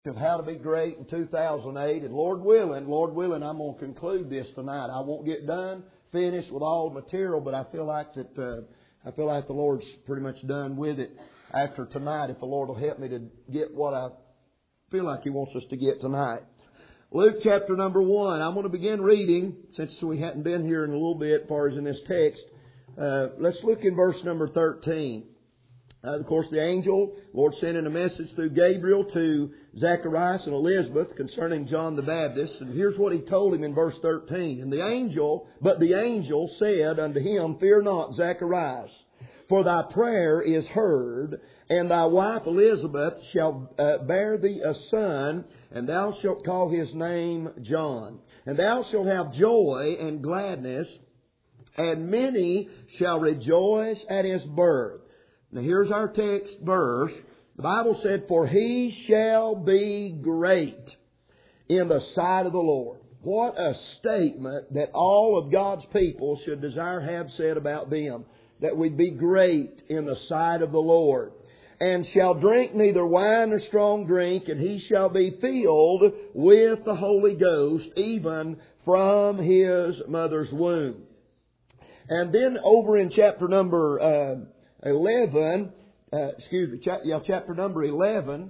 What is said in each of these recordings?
Of how to be great in 2008, and Lord willing, I'm going to conclude this tonight. I won't get finished with all the material, but I feel like the Lord's pretty much done with it after tonight. If the Lord will help me to get what I feel like He wants us to get tonight. Luke chapter number 1. I'm going to begin reading, since we hadn't been here in a little bit as far as in this text. Let's look in verse number 13. Of course, the angel, Lord sent in a message through Gabriel to Zacharias and Elizabeth concerning John the Baptist. And here's what he told him in verse 13. But the angel said unto him, Fear not, Zacharias, for thy prayer is heard, and thy wife Elizabeth shall bear thee a son, and thou shalt call his name John. And thou shalt have joy and gladness, and many shall rejoice at his birth. Now here's our text verse. The Bible said, For he shall be great in the sight of the Lord. What a statement that all of God's people should desire to have said about them. That we'd be great in the sight of the Lord. And shall drink neither wine nor strong drink, and he shall be filled with the Holy Ghost, even from his mother's womb. And then over in chapter number 11, chapter number 11,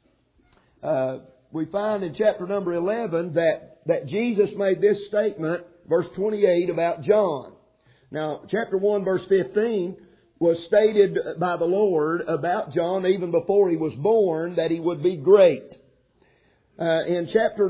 we find in chapter number 11 that Jesus made this statement, verse 28, about John. Now, chapter 1, verse 15 was stated by the Lord about John even before he was born that he would be great. In chapter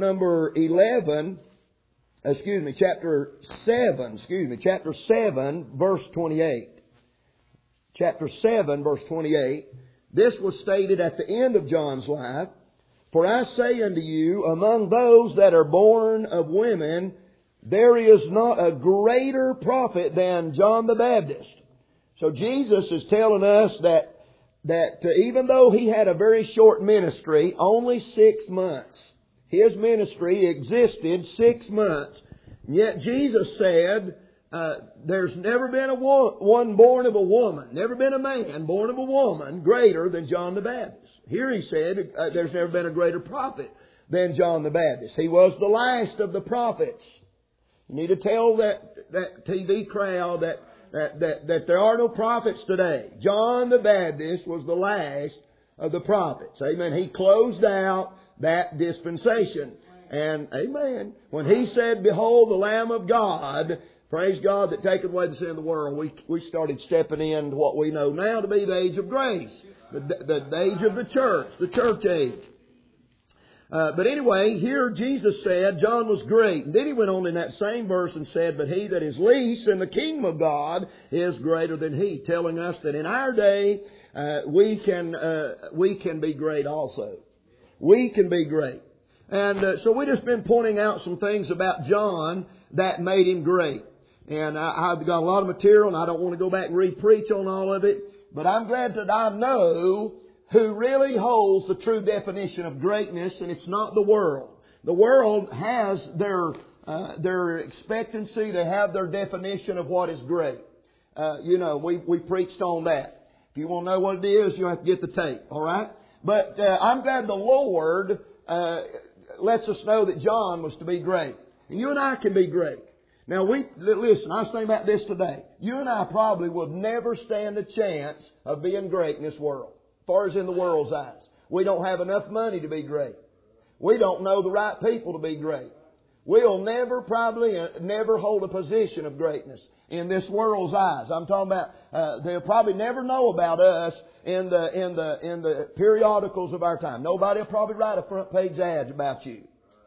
7, verse 28. Chapter 7, verse 28, this was stated at the end of John's life. For I say unto you, among those that are born of women, there is not a greater prophet than John the Baptist. So Jesus is telling us that even though He had a very short ministry, only 6 months, His ministry existed 6 months. And yet Jesus said, there's never been one born of a woman, never been a man born of a woman greater than John the Baptist. Here He said there's never been a greater prophet than John the Baptist. He was the last of the prophets. You need to tell that TV crowd that there are no prophets today. John the Baptist was the last of the prophets. Amen. He closed out that dispensation. And amen. When He said, Behold the Lamb of God, praise God, that taketh away the sin of the world, we started stepping into what we know now to be the age of grace. The age of the church age. But anyway, here Jesus said John was great. And then He went on in that same verse and said, But he that is least in the kingdom of God is greater than he. Telling us that in our day, we can be great also. We can be great. And so we've just been pointing out some things about John that made him great. And I've got a lot of material, and I don't want to go back and re-preach on all of it. But I'm glad that I know who really holds the true definition of greatness, and it's not the world. The world has their expectancy, they have their definition of what is great. We preached on that. If you want to know what it is, you have to get the tape, all right? But I'm glad the Lord lets us know that John was to be great. And you and I can be great. Now, listen, I was thinking about this today. You and I probably would never stand a chance of being great in this world, as far as in the world's eyes. We don't have enough money to be great. We don't know the right people to be great. We'll probably never hold a position of greatness in this world's eyes. I'm talking about, they'll probably never know about us in the periodicals of our time. Nobody will probably write a front page ad about you.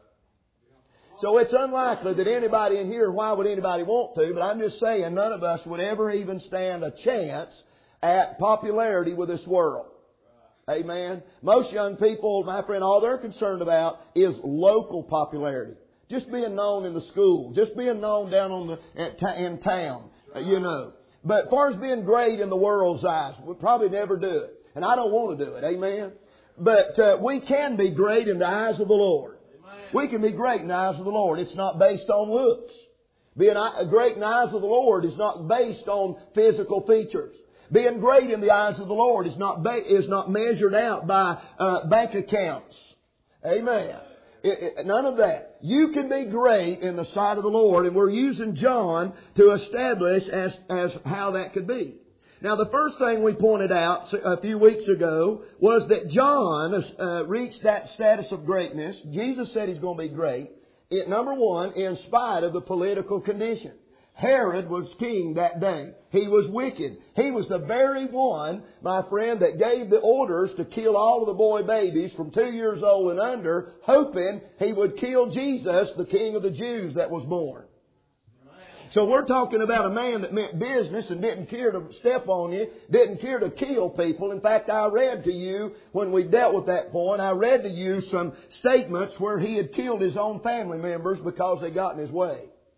So it's unlikely that anybody in here, why would anybody want to? But I'm just saying none of us would ever even stand a chance at popularity with this world. Amen. Most young people, my friend, all they're concerned about is local popularity. Just being known in the school. Just being known down in town. But as far as being great in the world's eyes, we'll probably never do it. And I don't want to do it. Amen. But we can be great in the eyes of the Lord. We can be great in the eyes of the Lord. It's not based on looks. Being great in the eyes of the Lord is not based on physical features. Being great in the eyes of the Lord is not measured out by bank accounts. Amen. None of that. You can be great in the sight of the Lord, and we're using John to establish as how that could be. Now, the first thing we pointed out a few weeks ago was that John reached that status of greatness. Jesus said he's going to be great. Number one, in spite of the political condition. Herod was king that day. He was wicked. He was the very one, my friend, that gave the orders to kill all of the boy babies from 2 years old and under, hoping he would kill Jesus, the King of the Jews that was born. So we're talking about a man that meant business and didn't care to step on you, didn't care to kill people. In fact, I read to you, when we dealt with that point, I read to you some statements where he had killed his own family members because they got in his way.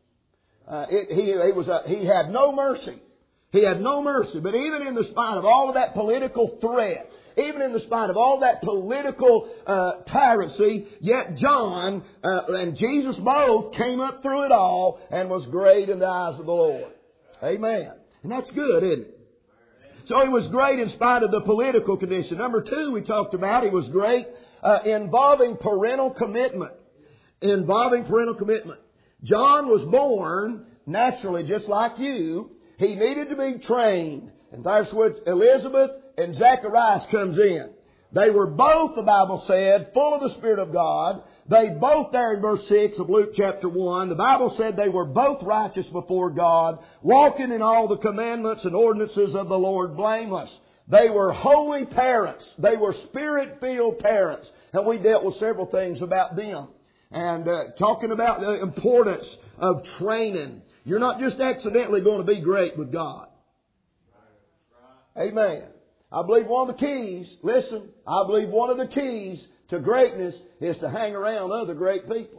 He had no mercy. He had no mercy. But even in the spite of all of that political threat, even in the spite of all that political tyrancy, yet John and Jesus both came up through it all and was great in the eyes of the Lord. Amen. And that's good, isn't it? So he was great in spite of the political condition. Number two, we talked about, he was great involving parental commitment. Involving parental commitment. John was born naturally just like you. He needed to be trained. And that's what Elizabeth and Zacharias comes in. They were both, the Bible said, full of the Spirit of God. They both, there in verse 6 of Luke chapter 1, the Bible said they were both righteous before God, walking in all the commandments and ordinances of the Lord blameless. They were holy parents. They were Spirit-filled parents. And we dealt with several things about them. And talking about the importance of training. You're not just accidentally going to be great with God. Amen. I believe one of the keys, listen, I believe one of the keys to greatness is to hang around other great people.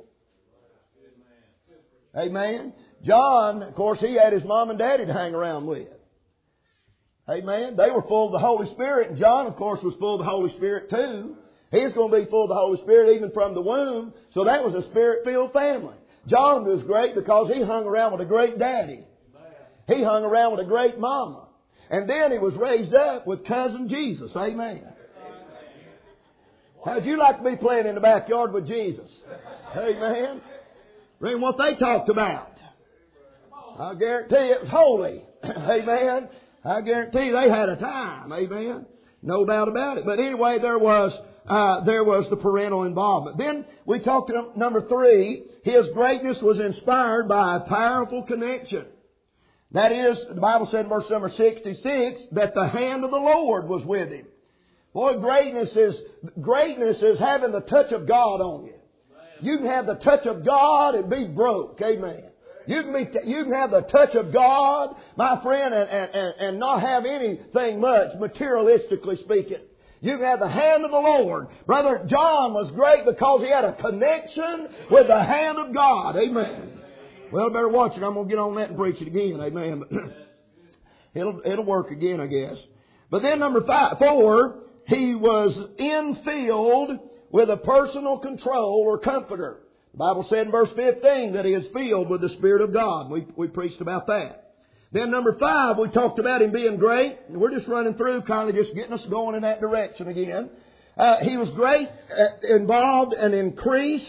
Amen. John, of course, he had his mom and daddy to hang around with. Amen. They were full of the Holy Spirit, and John, of course, was full of the Holy Spirit too. He's going to be full of the Holy Spirit even from the womb. So that was a Spirit-filled family. John was great because he hung around with a great daddy. He hung around with a great mama. And then he was raised up with cousin Jesus. Amen. How'd you like to be playing in the backyard with Jesus? Amen. Read what they talked about. I guarantee it was holy. Amen. I guarantee they had a time. Amen. No doubt about it. But anyway, there was the parental involvement. Then we talked to number 3. His greatness was inspired by a powerful connection. That is, the Bible said in verse number 66 that the hand of the Lord was with him. Boy, greatness is having the touch of God on you. You can have the touch of God and be broke. Amen. You can have the touch of God, my friend, and not have anything much, materialistically speaking. You can have the hand of the Lord. Brother John was great because he had a connection with the hand of God. Amen. Well, better watch it. I'm going to get on that and preach it again. Amen. It'll work again, I guess. But then number 4, he was infilled with a personal control or comforter. The Bible said in verse 15 that he is filled with the Spirit of God. We preached about that. Then number 5, we talked about him being great. We're just running through, kind of just getting us going in that direction again. He was great, involved an increase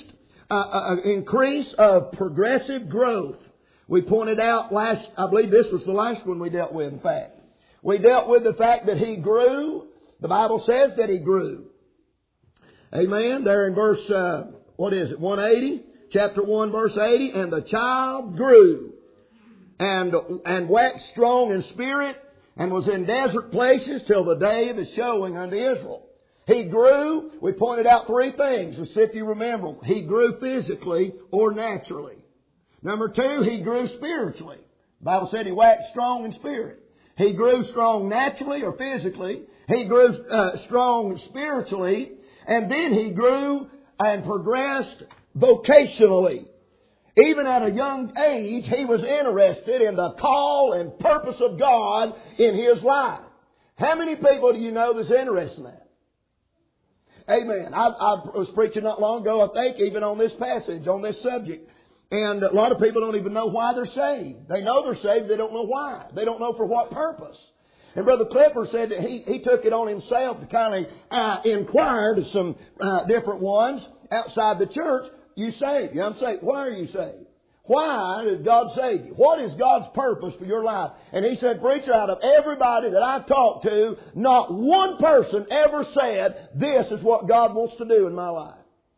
of progressive growth. We pointed out I believe this was the last one we dealt with, in fact. We dealt with the fact that he grew. The Bible says that he grew. Amen. There in verse, 180? Chapter 1, verse 80. And the child grew and waxed strong in spirit and was in desert places till the day of his showing unto Israel. He grew, we pointed out 3 things, let's see if you remember them. He grew physically or naturally. Number 2, he grew spiritually. The Bible said he waxed strong in spirit. He grew strong naturally or physically. He grew strong spiritually. And then he grew and progressed vocationally. Even at a young age, he was interested in the call and purpose of God in his life. How many people do you know that's interested in that? Amen. I was preaching not long ago, I think, even on this passage, on this subject. And a lot of people don't even know why they're saved. They know they're saved, they don't know why. They don't know for what purpose. And Brother Clifford said that he took it on himself to kind of inquire to some different ones outside the church. You saved? Yeah, I'm saved. Why are you saved? Why did God save you? What is God's purpose for your life? And he said, preacher, out of everybody that I've talked to, not one person ever said, this is what God wants to do in my life.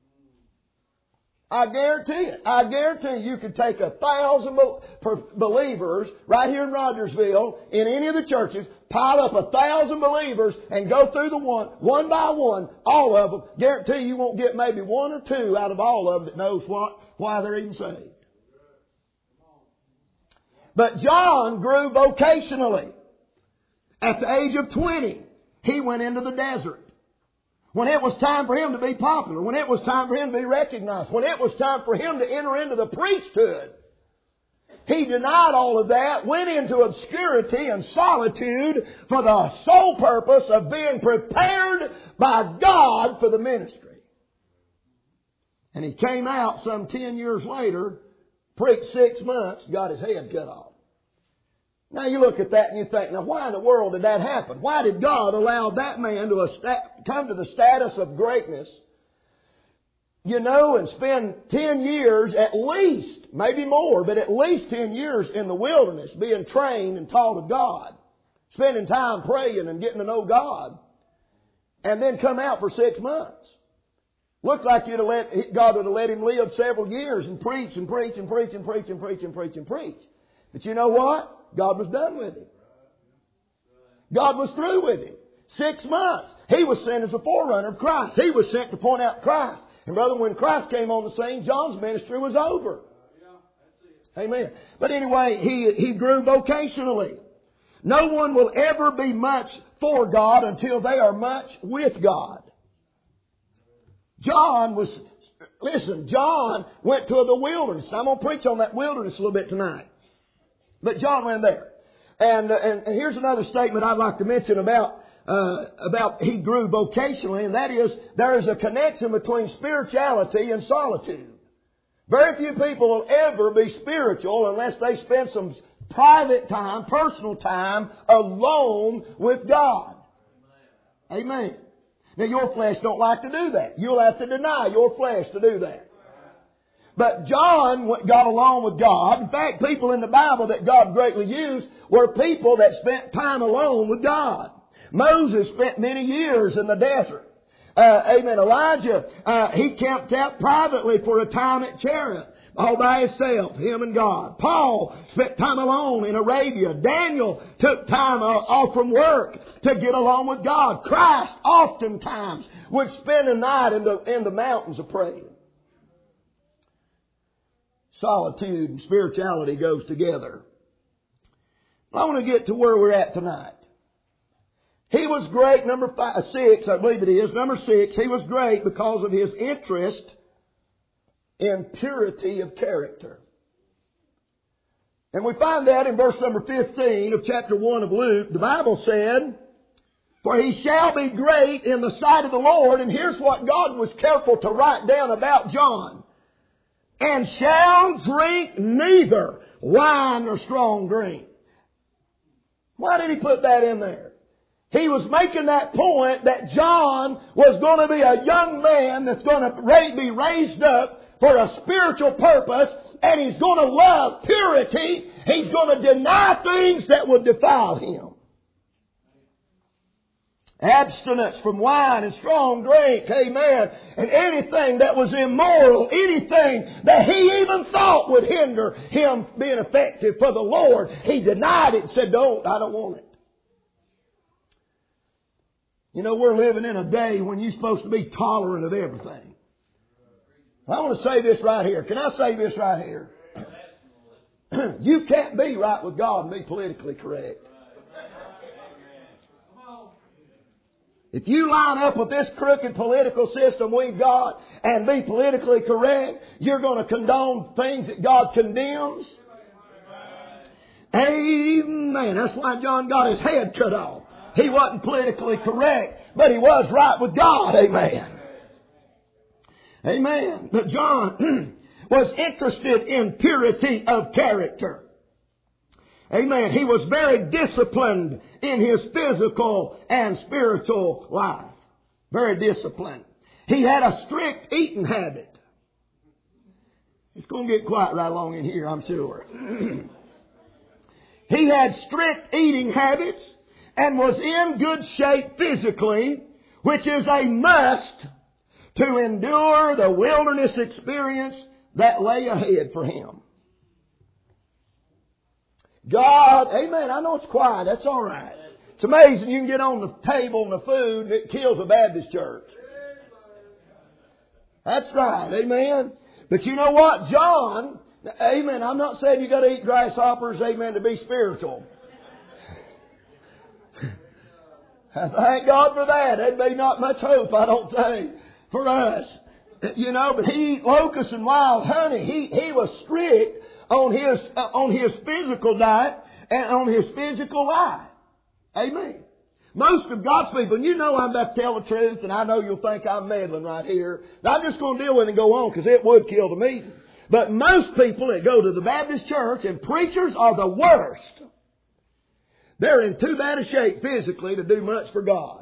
I guarantee it. I guarantee you could take 1,000 believers right here in Rogersville, in any of the churches, pile up 1,000 believers and go through the one by one, all of them. Guarantee you won't get maybe one or two out of all of them that knows why they're even saved. But John grew vocationally. At the age of 20, he went into the desert. When it was time for him to be popular, when it was time for him to be recognized, when it was time for him to enter into the priesthood, he denied all of that, went into obscurity and solitude for the sole purpose of being prepared by God for the ministry. And he came out some 10 years later, preached 6 months, got his head cut off. Now you look at that and you think, now why in the world did that happen? Why did God allow that man to come to the status of greatness, and spend 10 years at least, maybe more, but at least 10 years in the wilderness being trained and taught of God, spending time praying and getting to know God, and then come out for 6 months? Looked like God would have let him live several years and preach and preach and preach and preach and preach and preach and preach. But you know what? God was done with him. God was through with him. 6 months. He was sent as a forerunner of Christ. He was sent to point out Christ. And brother, when Christ came on the scene, John's ministry was over. Amen. But anyway, he grew vocationally. No one will ever be much for God until they are much with God. John went to the wilderness. I'm going to preach on that wilderness a little bit tonight. But John went there. And here's another statement I'd like to mention about he grew vocationally, and that is there is a connection between spirituality and solitude. Very few people will ever be spiritual unless they spend some private time, personal time, alone with God. Amen. Now your flesh don't like to do that. You'll have to deny your flesh to do that. But John got along with God. In fact, people in the Bible that God greatly used were people that spent time alone with God. Moses spent many years in the desert. Amen. Elijah, he camped out privately for a time at Cherith, all by himself, him and God. Paul spent time alone in Arabia. Daniel took time off from work to get along with God. Christ oftentimes would spend a night in the mountains of praying. Solitude and spirituality goes together. I want to get to where we're at tonight. He was great, number 6, I believe it is, number 6, he was great because of his interest in purity of character. And we find that in verse number 15 of chapter 1 of Luke. The Bible said, "For he shall be great in the sight of the Lord," and here's what God was careful to write down about John, "and shall drink neither wine nor strong drink." Why did he put that in there? He was making that point that John was going to be a young man that's going to be raised up for a spiritual purpose, and he's going to love purity. He's going to deny things that would defile him. Abstinence from wine and strong drink, amen, and anything that was immoral, anything that he even thought would hinder him being effective for the Lord, he denied it and said, I don't want it. You know, we're living in a day when you're supposed to be tolerant of everything. I want to say this right here. Can I say this right here? You can't be right with God and be politically correct. If you line up with this crooked political system we've got and be politically correct, you're going to condone things that God condemns. Amen. That's why John got his head cut off. He wasn't politically correct, but he was right with God. Amen. Amen. But John was interested in purity of character. Amen. He was very disciplined in his physical and spiritual life. Very disciplined. He had a strict eating habit. It's going to get quiet right along in here, I'm sure. He had strict eating habits and was in good shape physically, which is a must to endure the wilderness experience that lay ahead for him. God, amen, I know it's quiet, that's all right. It's amazing you can get on the table and the food and it kills a Baptist church. That's right, amen. But you know what? John, amen, I'm not saying you got to eat grasshoppers, amen, to be spiritual. Thank God for that. There'd be not much hope, I don't think, for us. You know, but he ate locusts and wild honey. He was strict on his physical diet and on his physical life. Amen. Most of God's people, and you know I'm about to tell the truth, and I know you'll think I'm meddling right here. But I'm just going to deal with it and go on because it would kill the meeting. But most people that go to the Baptist church, and preachers are the worst. They're in too bad a shape physically to do much for God.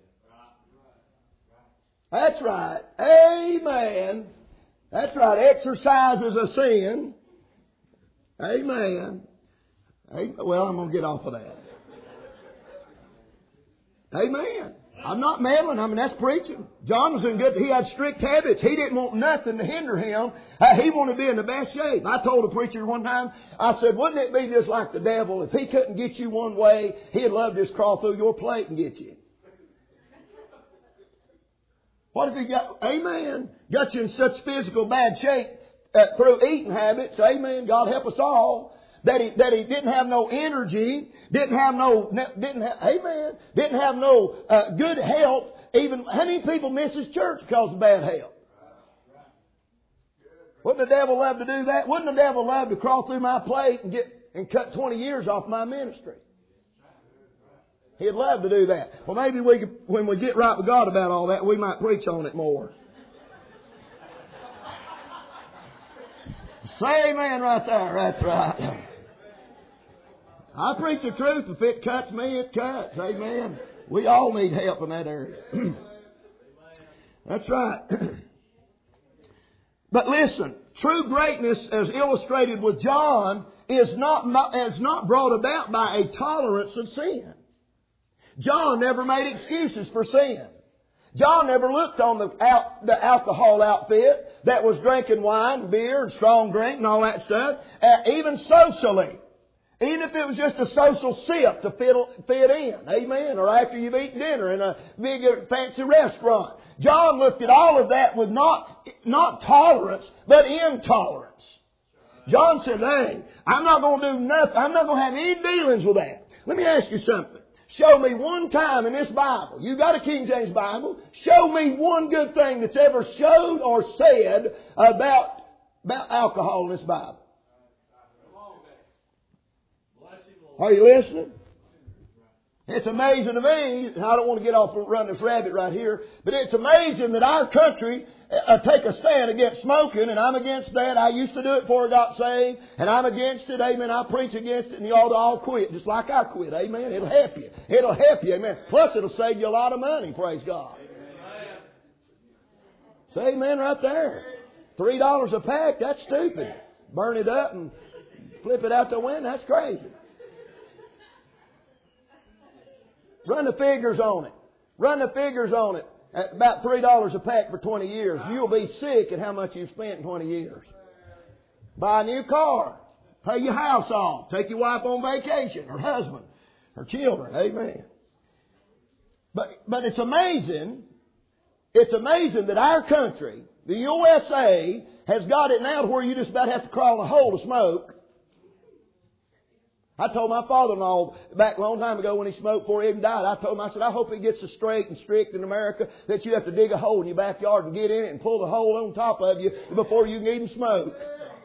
That's right. Amen. That's right. Exercise is a sin. Amen. Well, I'm going to get off of that. Amen. I'm not meddling. I mean, that's preaching. John was in good. He had strict habits. He didn't want nothing to hinder him. He wanted to be in the best shape. I told a preacher one time, I said, wouldn't it be just like the devil? If he couldn't get you one way, he'd love to just crawl through your plate and get you. What if he got you in such physical bad shape through eating habits, amen, God help us all, that he didn't have no energy, didn't have no good health. Even how many people miss his church because of bad health? Wouldn't the devil love to do that? Wouldn't the devil love to crawl through my plate and cut 20 years off my ministry? He'd love to do that. Well, maybe when we get right with God about all that, we might preach on it more. Say amen right there. That's right. I preach the truth. If it cuts me, it cuts. Amen. We all need help in that area. That's right. But listen, true greatness, as illustrated with John, is not brought about by a tolerance of sin. John never made excuses for sin. John never looked on the alcohol outfit that was drinking wine, and beer, and strong drink, and all that stuff, even socially. Even if it was just a social sip to fit in, amen, or after you've eaten dinner in a big fancy restaurant. John looked at all of that with not tolerance, but intolerance. John said, hey, I'm not going to do nothing. I'm not going to have any dealings with that. Let me ask you something. Show me one time in this Bible. You got a King James Bible. Show me one good thing that's ever showed or said about alcohol in this Bible. Are you listening? It's amazing to me, and I don't want to get off and run this rabbit right here, but it's amazing that our country take a stand against smoking, and I'm against that. I used to do it before I got saved, and I'm against it, amen. I preach against it, and you ought to all quit, just like I quit, amen. It'll help you. It'll help you, amen. Plus, it'll save you a lot of money, praise God. Say amen right there. $3 a pack, that's stupid. Burn it up and flip it out the window, that's crazy. Run the figures on it. Run the figures on it. At about $3 a pack for 20 years. You'll be sick at how much you've spent in 20 years. Buy a new car. Pay your house off. Take your wife on vacation. Or husband. Or children. Amen. But it's amazing. It's amazing that our country, the USA, has got it now to where you just about have to crawl in a hole to smoke. I told my father-in-law back a long time ago when he smoked before he even died, I told him, I said, I hope it gets so straight and strict in America that you have to dig a hole in your backyard and get in it and pull the hole on top of you before you can even smoke.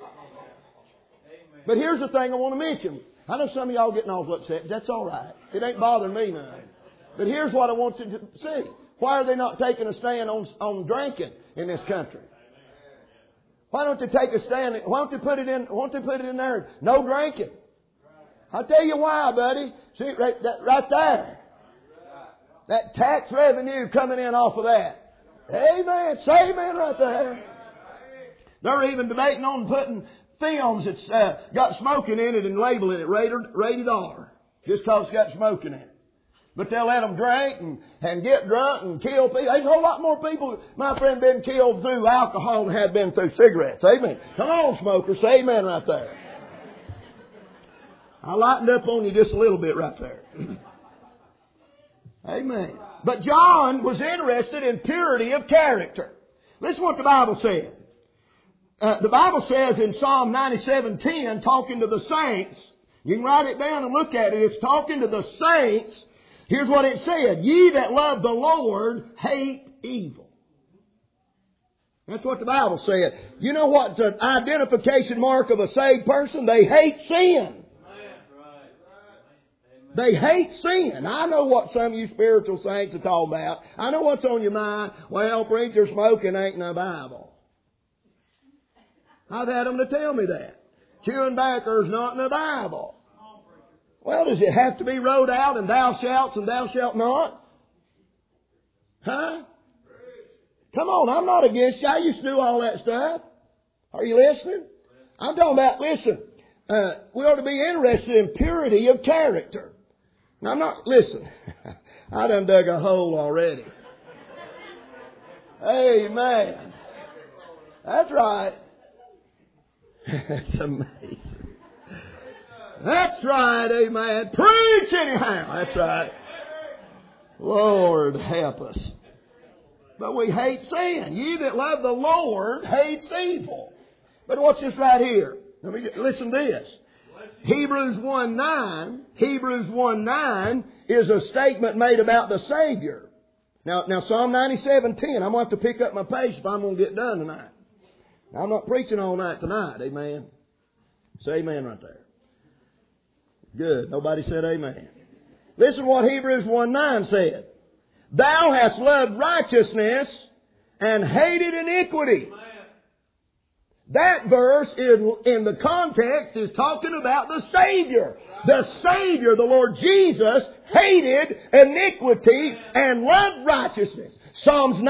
But here's the thing I want to mention. I know some of y'all getting all upset. That's all right. It ain't bothering me none. But here's what I want you to see. Why are they not taking a stand on drinking in this country? Why don't they take a stand? Why don't they put it in there? No drinking. I'll tell you why, buddy. See, right there. That tax revenue coming in off of that. Amen. Say amen right there. They're even debating on putting films that's got smoking in it and labeling it rated R. Just because it's got smoking in it. But they'll let them drink and get drunk and kill people. There's a whole lot more people, my friend, been killed through alcohol than had been through cigarettes. Amen. Come on, smokers. Say amen right there. I lightened up on you just a little bit right there. Amen. But John was interested in purity of character. Listen what the Bible said. The Bible says in Psalm 97:10, talking to the saints, you can write it down and look at it. It's talking to the saints. Here's what it said. Ye that love the Lord hate evil. That's what the Bible said. You know what's an identification mark of a saved person? They hate sin. They hate sin. I know what some of you spiritual saints are talking about. I know what's on your mind. Well, preacher, smoking ain't in the Bible. I've had them to tell me that. Chewing tobacco's not in the Bible. Well, does it have to be wrote out in thou shalt and thou shalt not? Huh? Come on, I'm not against you. I used to do all that stuff. Are you listening? I'm talking about, listen, we ought to be interested in purity of character. Now, I'm not, listen, I done dug a hole already. Amen. That's right. That's amazing. That's right, amen. Preach anyhow. That's right. Lord, help us. But we hate sin. Ye that love the Lord hates evil. But watch this right here. Listen to this. Hebrews 1:9 is a statement made about the Savior. Now Psalm 97:10, I'm going to have to pick up my pace if I'm going to get done tonight. Now, I'm not preaching all night tonight, amen. Say amen right there. Good. Nobody said amen. Listen to what Hebrews 1:9 said. Thou hast loved righteousness and hated iniquity. That verse in the context is talking about the Savior. The Savior, the Lord Jesus, hated iniquity and loved righteousness. Psalms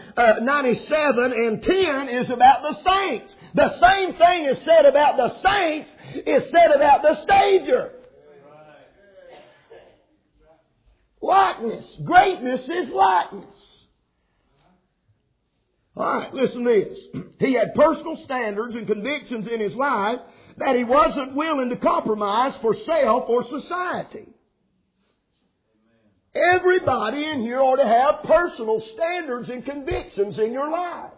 97:10 is about the saints. The same thing is said about the saints is said about the Savior. Likeness. Greatness is likeness. Alright, listen to this. He had personal standards and convictions in his life that he wasn't willing to compromise for self or society. Everybody in here ought to have personal standards and convictions in your life.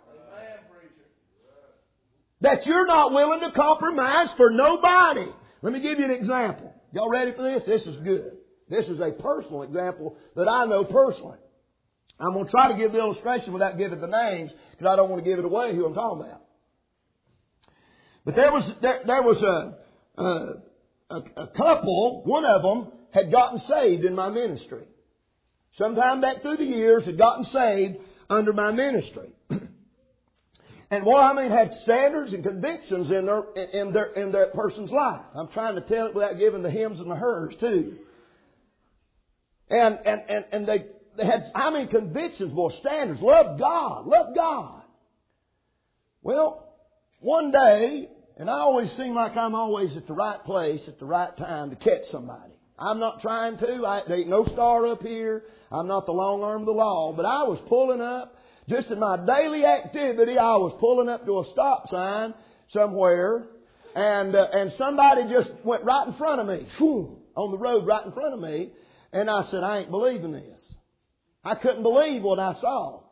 That you're not willing to compromise for nobody. Let me give you an example. Y'all ready for this? This is good. This is a personal example that I know personally. I'm going to try to give the illustration without giving the names because I don't want to give it away who I'm talking about. But there was a couple, one of them had gotten saved in my ministry. Sometime back through the years had gotten saved under my ministry. And had standards and convictions in that person's life. I'm trying to tell it without giving the hims and the hers too. And they had, convictions, boy, standards. Love God. Well, one day, and I always seem like I'm always at the right place at the right time to catch somebody. I'm not trying to. There ain't no star up here. I'm not the long arm of the law. But I was pulling up, just in my daily activity, I was pulling up to a stop sign somewhere. And somebody just went right in front of me. On the road right in front of me. And I said, I ain't believing this. I couldn't believe what I saw.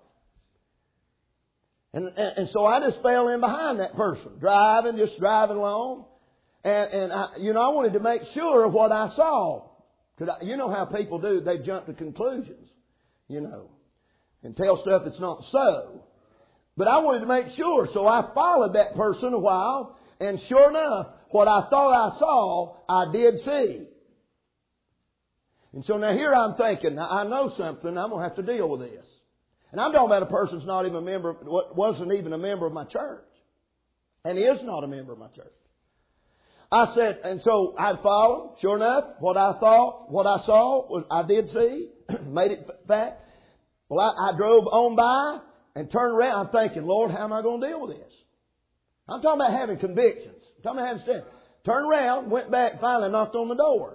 And so I just fell in behind that person, driving along. And I wanted to make sure of what I saw. Because you know how people do, they jump to conclusions, and tell stuff that's not so. But I wanted to make sure, so I followed that person a while, and sure enough, what I thought I saw, I did see. And so now here I'm thinking, now I know something, I'm going to have to deal with this. And I'm talking about a person that's not even a member, wasn't even a member of my church. And is not a member of my church. I said, and so I'd follow. Sure enough, what I saw, was I did see, made it fact. Well, I drove on by and turned around. I'm thinking, Lord, how am I going to deal with this? I'm talking about having convictions. I'm talking about having sin. Turned around, went back, finally knocked on the door.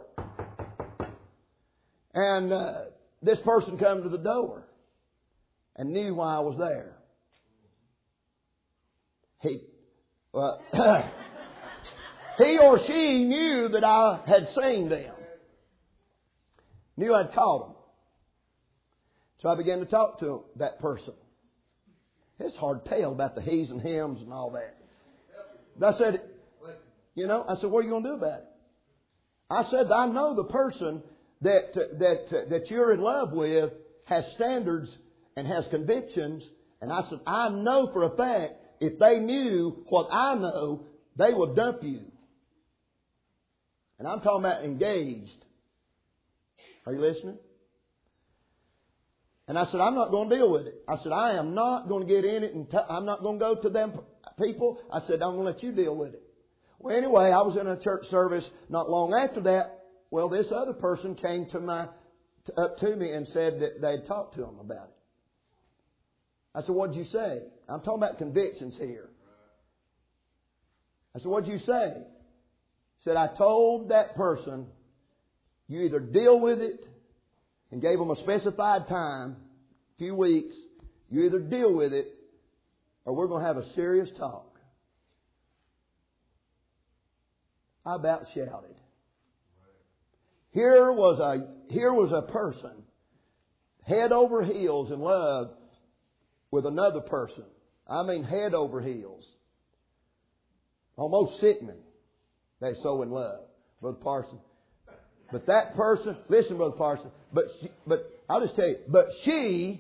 And this person come to the door and knew why I was there. He or she knew that I had seen them. Knew I'd caught them. So I began to talk to that person. It's hard to tell about the he's and hims and all that. But I said, what are you going to do about it? I said, I know the person that you're in love with has standards and has convictions. And I said, I know for a fact, if they knew what I know, they would dump you. And I'm talking about engaged. Are you listening? And I said, I'm not going to deal with it. I said, I am not going to get in it, and I'm not going to go to them people. I said, I'm going to let you deal with it. Well, anyway, I was in a church service not long after that. Well, this other person came up to me and said that they'd talked to him about it. I said, what'd you say? I'm talking about convictions here. I said, what'd you say? He said, I told that person, you either deal with it, and gave them a specified time, a few weeks. You either deal with it or we're going to have a serious talk. I about shouted. Here was a person head over heels in love with another person. I mean head over heels. Almost sickening. They're so in love. Brother Parson. But that person, listen, Brother Parson, but I'll just tell you, but she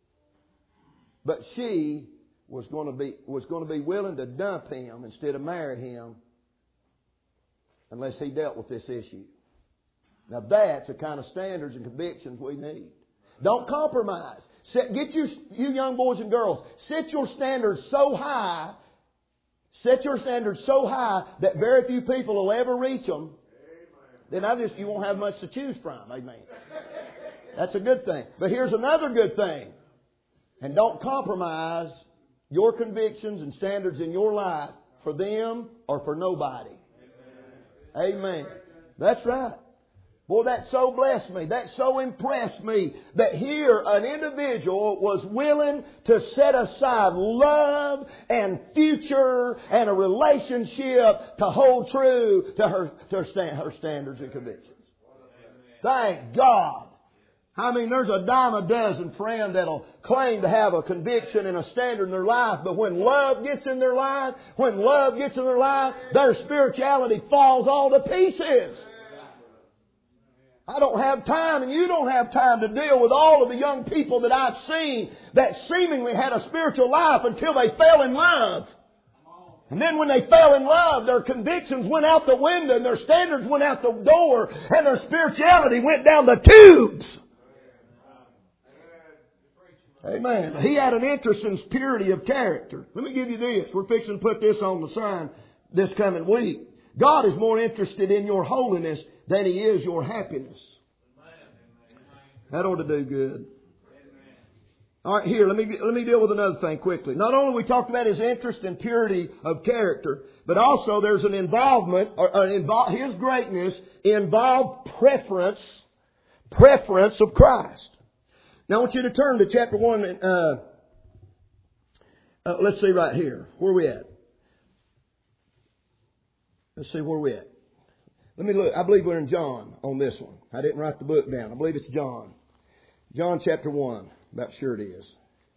was going to be willing to dump him instead of marry him unless he dealt with this issue. Now that's the kind of standards and convictions we need. Don't compromise. Get you young boys and girls, set your standards so high that very few people will ever reach them. Then you won't have much to choose from. Amen. That's a good thing. But here's another good thing. And don't compromise your convictions and standards in your life for them or for nobody. Amen. That's right. Boy, that so blessed me. That so impressed me that here an individual was willing to set aside love and future and a relationship to hold true to her standards and convictions. Thank God. I mean, there's a dime a dozen friend that'll claim to have a conviction and a standard in their life, but when love gets in their life, their spirituality falls all to pieces. I don't have time, and you don't have time to deal with all of the young people that I've seen that seemingly had a spiritual life until they fell in love. And then when they fell in love, their convictions went out the window, and their standards went out the door, and their spirituality went down the tubes. Amen. He had an interest in purity of character. Let me give you this. We're fixing to put this on the sign this coming week. God is more interested in your holiness than He is your happiness. That ought to do good. All right, here, let me deal with another thing quickly. Not only we talked about His interest in purity of character, but also there's an involvement, His greatness involved preference of Christ. Now I want you to turn to chapter 1. Let's see right here. Where are we at? Let's see where we're at. Let me look. I believe we're in John on this one. I didn't write the book down. I believe it's John. John chapter 1. About sure it is.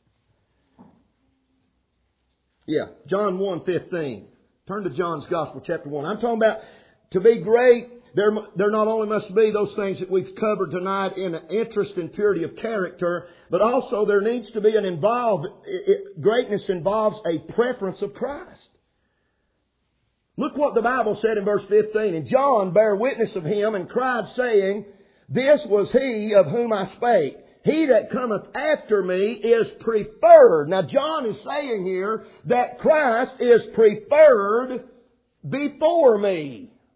Yeah, John 1:15. Turn to John's Gospel chapter 1. I'm talking about to be great. There not only must be those things that we've covered tonight in an interest in purity of character, but also there needs to be greatness involves a preference of Christ. Look what the Bible said in verse 15. And John bare witness of Him and cried, saying, This was He of whom I spake. He that cometh after me is preferred. Now John is saying here that Christ is preferred before me.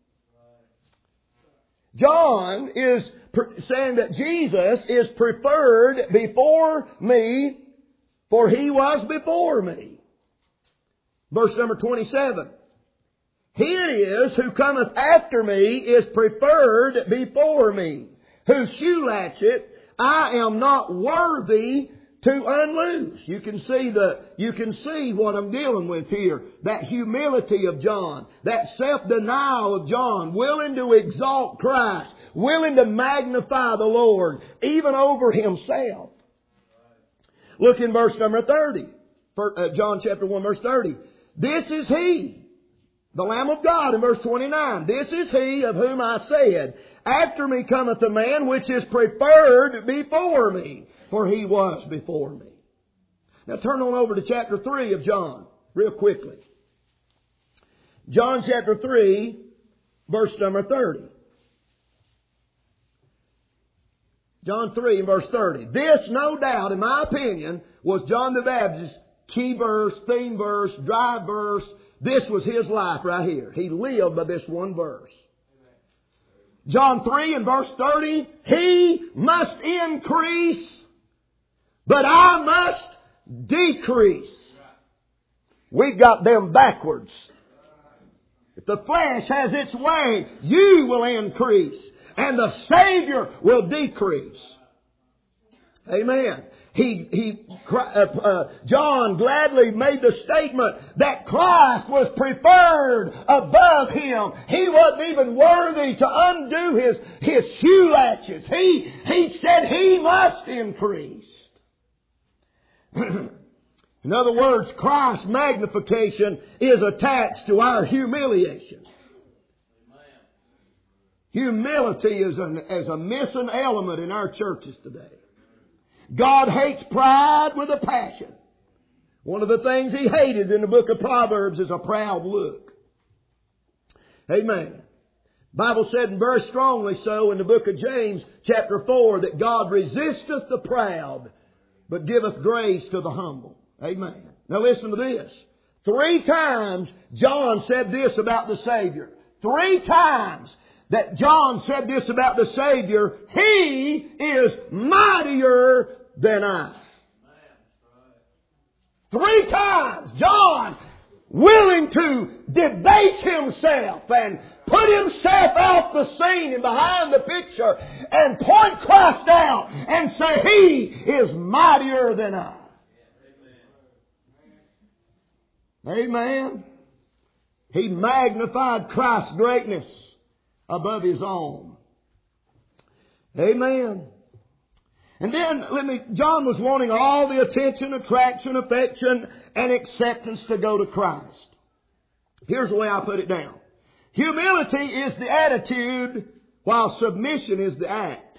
John is saying that Jesus is preferred before me, for He was before me. Verse number 27. He it is who cometh after me is preferred before me, whose shoe latchet I am not worthy to unloose. You can see what I'm dealing with here. That humility of John, that self-denial of John, willing to exalt Christ, willing to magnify the Lord, even over himself. Look in verse number 30. John chapter 1 verse 30. This is He, the Lamb of God, in verse 29. This is He of whom I said, after me cometh a man which is preferred before me, for He was before me. Now turn on over to chapter 3 of John, real quickly. John chapter 3, verse number 30. John 3 and verse 30. This, no doubt, in my opinion, was John the Baptist's key verse, theme verse, drive verse. This was his life right here. He lived by this one verse. John 3 and verse 30. He must increase, but I must decrease. We got them backwards. If the flesh has its way, you will increase, and the Savior will decrease. Amen. John gladly made the statement that Christ was preferred above him. He wasn't even worthy to undo his shoe latches. He said He must increase. In other words, Christ's magnification is attached to our humiliation. Humility is a missing element in our churches today. God hates pride with a passion. One of the things He hated in the book of Proverbs is a proud look. Amen. The Bible said, and very strongly so in the book of James chapter 4, that God resisteth the proud, but giveth grace to the humble. Amen. Now listen to this. 3 times John said this about the Savior. 3 times that John said this about the Savior. He is mightier than I. 3 times John willing to debase himself and put himself off the scene and behind the picture and point Christ out and say He is mightier than I. Amen. He magnified Christ's greatness above His own. Amen. And then, John was wanting all the attention, attraction, affection, and acceptance to go to Christ. Here's the way I put it down. Humility is the attitude, while submission is the act.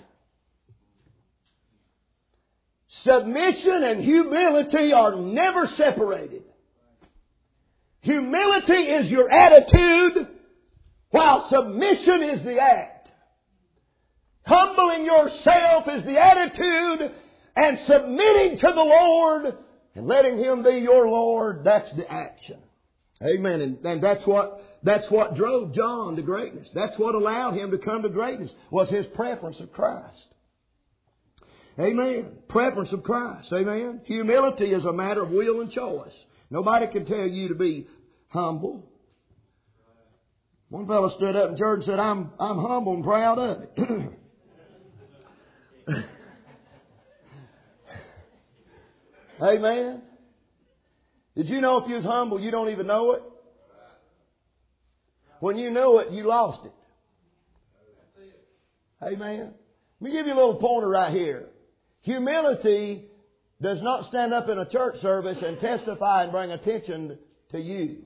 Submission and humility are never separated. Humility is your attitude, while submission is the act. Humbling yourself is the attitude, and submitting to the Lord and letting Him be your Lord, that's the action. Amen. And that's what drove John to greatness. That's what allowed him to come to greatness, was his preference of Christ. Amen. Preference of Christ. Amen. Humility is a matter of will and choice. Nobody can tell you to be humble. One fellow stood up in church and said, I'm humble and proud of it. Amen. Did you know if you was humble, you don't even know it? When you know it, you lost it. Amen. Let me give you a little pointer right here. Humility does not stand up in a church service and testify and bring attention to you.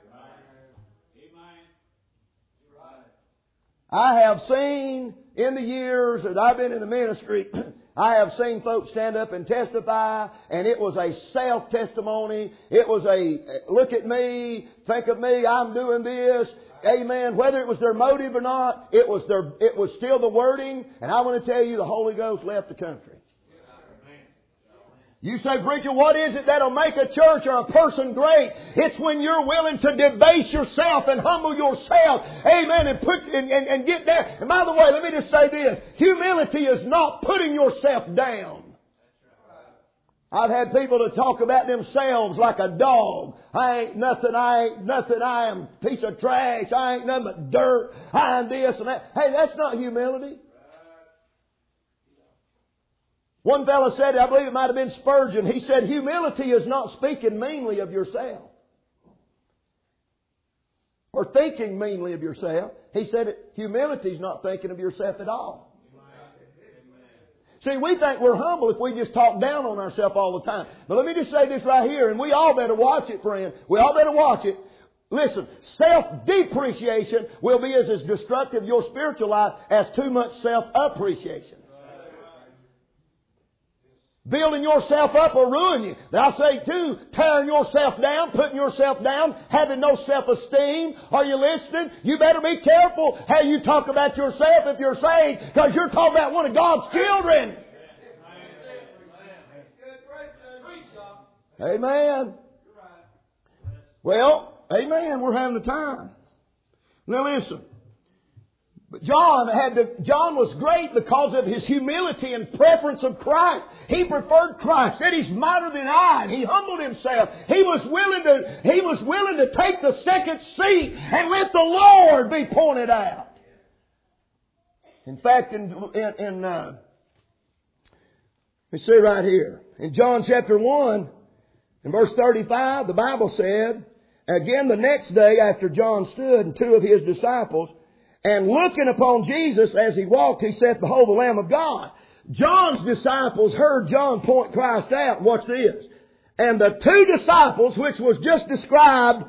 I have seen in the years that I've been in the ministry, I have seen folks stand up and testify, and it was a self-testimony. It was a, look at me, think of me, I'm doing this. Amen. Whether it was their motive or not, it was still the wording. And I want to tell you, the Holy Ghost left the country. You say, preacher, what is it that'll make a church or a person great? It's when you're willing to debase yourself and humble yourself. Amen. And get there. And by the way, let me just say this. Humility is not putting yourself down. I've had people to talk about themselves like a dog. I ain't nothing, I am a piece of trash, I ain't nothing but dirt, I am this and that. Hey, that's not humility. One fellow said, I believe it might have been Spurgeon, he said, humility is not speaking meanly of yourself. Or thinking meanly of yourself. He said, humility is not thinking of yourself at all. See, we think we're humble if we just talk down on ourselves all the time. But let me just say this right here, and we all better watch it, friend. We all better watch it. Listen, self-depreciation will be as destructive to your spiritual life as too much self-appreciation. Building yourself up will ruin you. But I say too, tearing yourself down, putting yourself down, having no self-esteem. Are you listening? You better be careful how you talk about yourself if you're saved, because you're talking about one of God's children. Amen. Well, amen. We're having a time. Now listen. But John was great because of his humility and preference of Christ. He preferred Christ. Said he's mightier than I. And he humbled himself. He was willing to take the second seat and let the Lord be pointed out. In fact, let me see right here. In John chapter 1, in verse 35, the Bible said, again the next day after John stood and two of his disciples, and looking upon Jesus as he walked, he said, behold the Lamb of God. John's disciples heard John point Christ out. Watch this. And the two disciples, which was just described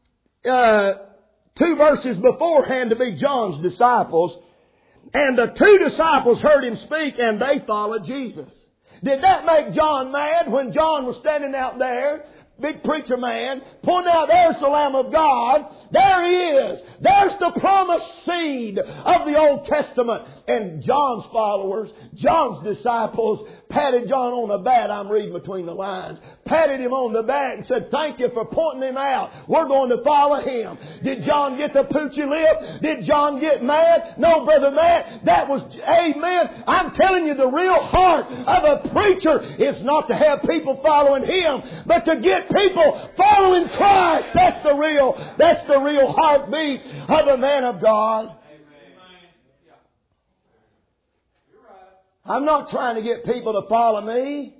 2 verses beforehand to be John's disciples, and the two disciples heard him speak and they followed Jesus. Did that make John mad when John was standing out there? Big preacher man, pointing out, there's the Lamb of God. There he is. There's the promised seed of the Old Testament. And John's followers, John's disciples, patted John on the back. I'm reading between the lines. Patted him on the back and said, thank you for pointing him out. We're going to follow him. Did John get the poochy lip? Did John get mad? No, Brother Matt. That was, amen. I'm telling you, the real heart of a preacher is not to have people following him, but to get people following Christ. That's the real heartbeat of a man of God. I'm not trying to get people to follow me.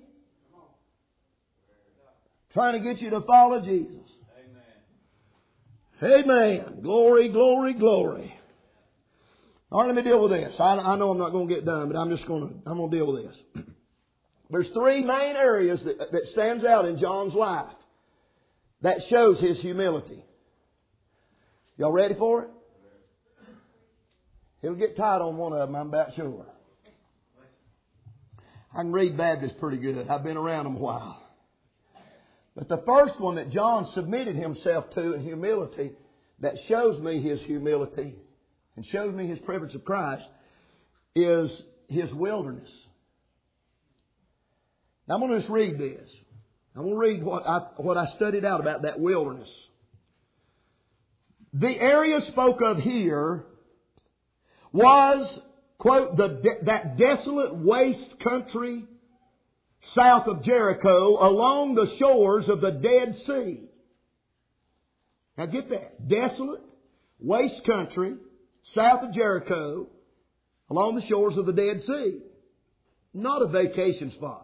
I'm trying to get you to follow Jesus. Amen. Glory, glory, glory. All right, let me deal with this. I know I'm not going to get done, but I'm going to deal with this. There's 3 main areas that stands out in John's life that shows his humility. Y'all ready for it? He'll get tight on one of them, I'm about sure. I can read Baptist pretty good. I've been around them a while. But the first one that John submitted himself to in humility that shows me his humility and shows me his preference of Christ is his wilderness. Now I'm going to just read this. I'm going to read what I studied out about that wilderness. The area spoke of here was, quote, that desolate waste country south of Jericho along the shores of the Dead Sea. Now get that. Desolate waste country south of Jericho along the shores of the Dead Sea. Not a vacation spot.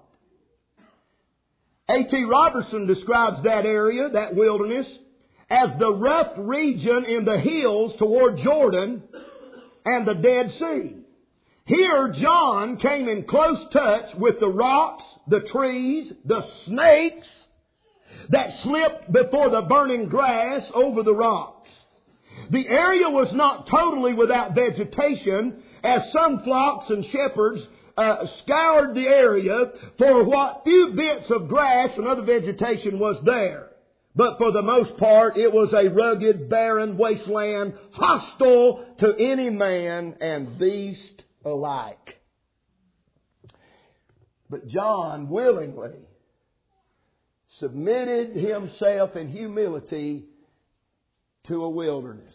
A.T. Robertson describes that area, that wilderness, as the rough region in the hills toward Jordan and the Dead Sea. Here John came in close touch with the rocks, the trees, the snakes that slipped before the burning grass over the rocks. The area was not totally without vegetation, as some flocks and shepherds scoured the area for what few bits of grass and other vegetation was there. But for the most part, it was a rugged, barren wasteland, hostile to any man and beast alike. But John willingly submitted Himself in humility to a wilderness.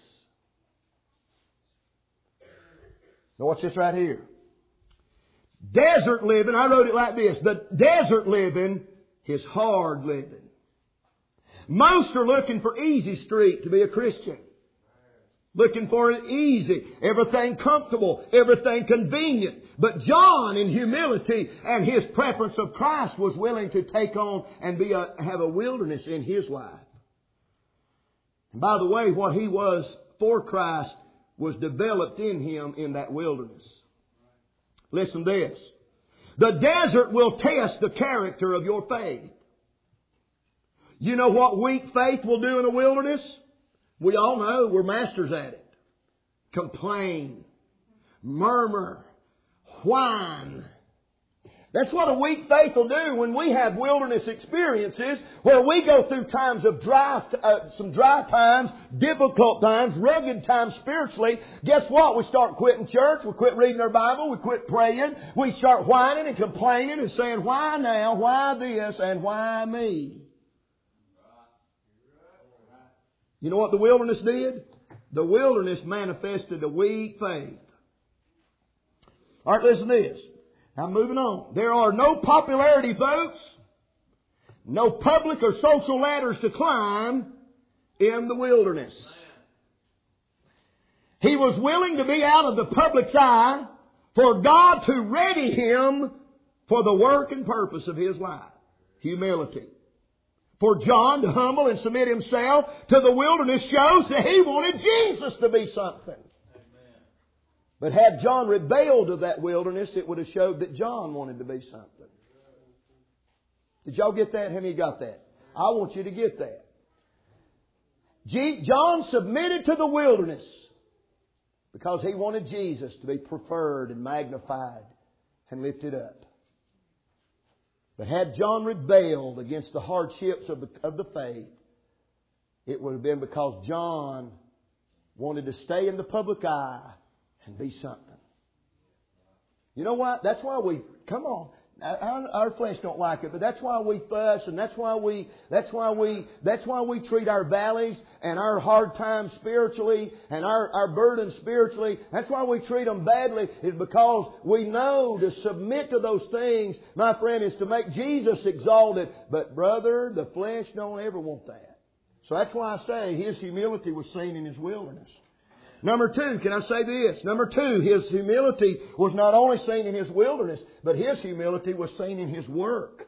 Now watch this right here. Desert living, I wrote it like this. The desert living is hard living. Most are looking for easy street to be a Christian. Looking for it easy, everything comfortable, everything convenient. But John, in humility and his preference of Christ, was willing to take on and have a wilderness in his life. And by the way, what he was for Christ was developed in him in that wilderness. Listen to this. The desert will test the character of your faith. You know what weak faith will do in a wilderness? We all know we're masters at it. Complain, murmur, whine. That's what a weak faith will do when we have wilderness experiences where we go through times of some dry times, difficult times, rugged times spiritually. Guess what? We start quitting church. We quit reading our Bible. We quit praying. We start whining and complaining and saying, why now? Why this? And why me? You know what the wilderness did? The wilderness manifested a weak faith. All right, listen to this. Now moving on. There are no popularity votes, no public or social ladders to climb in the wilderness. He was willing to be out of the public's eye for God to ready him for the work and purpose of his life. Humility. For John to humble and submit himself to the wilderness shows that he wanted Jesus to be something. But had John rebelled to that wilderness, it would have showed that John wanted to be something. Did y'all get that? How many got that? I want you to get that. John submitted to the wilderness because he wanted Jesus to be preferred and magnified and lifted up. But had John rebelled against the hardships of the faith, it would have been because John wanted to stay in the public eye and be something. You know what? That's why come on. Our flesh don't like it, but that's why we fuss, and that's why we treat our valleys and our hard times spiritually and our burdens spiritually. That's why we treat them badly, is because we know to submit to those things, my friend, is to make Jesus exalted. But brother, the flesh don't ever want that. So that's why I say his humility was seen in his wilderness. Number two, can I say this? Number two, his humility was not only seen in his wilderness, but his humility was seen in his work.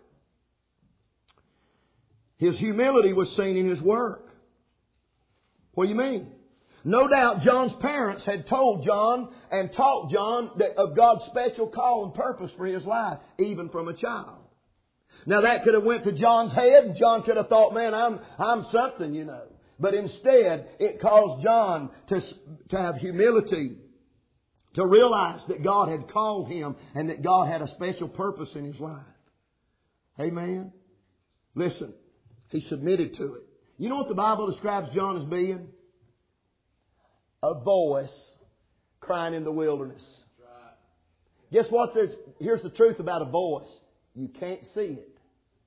His humility was seen in his work. What do you mean? No doubt John's parents had told John and taught John of God's special call and purpose for his life, even from a child. Now that could have went to John's head, and John could have thought, man, I'm something, you know. But instead, it caused John to have humility, to realize that God had called him and that God had a special purpose in his life. Amen? Listen, he submitted to it. You know what the Bible describes John as being? A voice crying in the wilderness. Guess what? Here's the truth about a voice. You can't see it.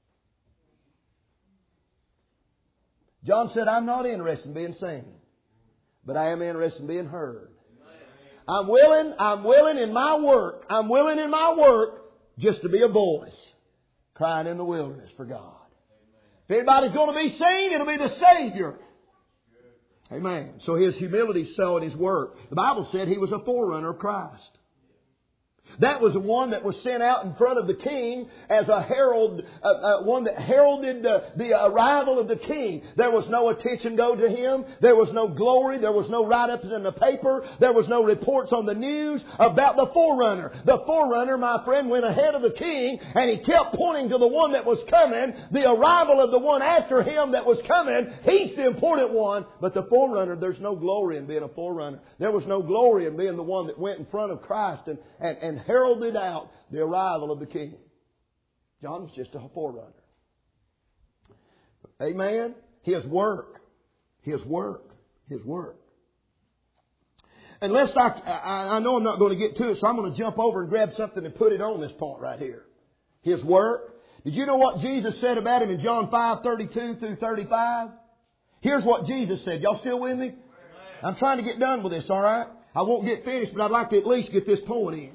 John said, I'm not interested in being seen, but I am interested in being heard. I'm willing in my work. I'm willing in my work just to be a voice crying in the wilderness for God. If anybody's going to be seen, it'll be the Savior. Amen. So his humility saw in his work. The Bible said he was a forerunner of Christ. That was the one that was sent out in front of the king as a herald, one that heralded the arrival of the king. There was no attention go to him. There was no glory. There was no write-ups in the paper. There was no reports on the news about the forerunner. The forerunner, my friend, went ahead of the king, and he kept pointing to the one that was coming. The arrival of the one after him that was coming, he's the important one. But the forerunner, there's no glory in being a forerunner. There was no glory in being the one that went in front of Christ and heralded out the arrival of the king. John was just a forerunner. Amen? His work. His work. His work. And lest I know I'm not going to get to it, so I'm going to jump over and grab something and put it on this point right here. His work. Did you know what Jesus said about him in John 5:32 through 35? Here's what Jesus said. Y'all still with me? I'm trying to get done with this, all right? I won't get finished, but I'd like to at least get this point in.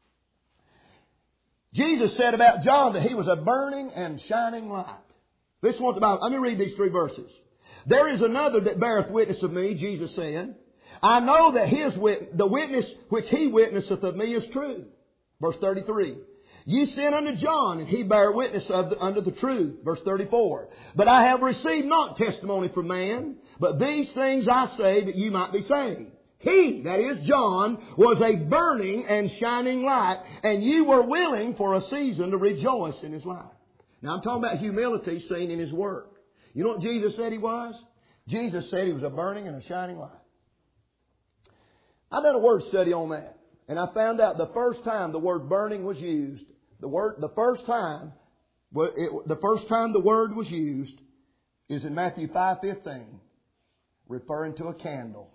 Jesus said about John that he was a burning and shining light. Listen what the Bible... Let me read these 3 verses. There is another that beareth witness of me, Jesus said. I know that the witness which he witnesseth of me is true. Verse 33. Ye sent unto John, and he bare witness unto the truth. Verse 34. But I have received not testimony from man, but these things I say that you might be saved. He, that is John, was a burning and shining light, and you were willing for a season to rejoice in his light. Now I'm talking about humility seen in his work. You know what Jesus said he was? Jesus said he was a burning and a shining light. I've done a word study on that, and I found out the first time the word burning was used, the first time the word was used is in Matthew 5:15, referring to a candle.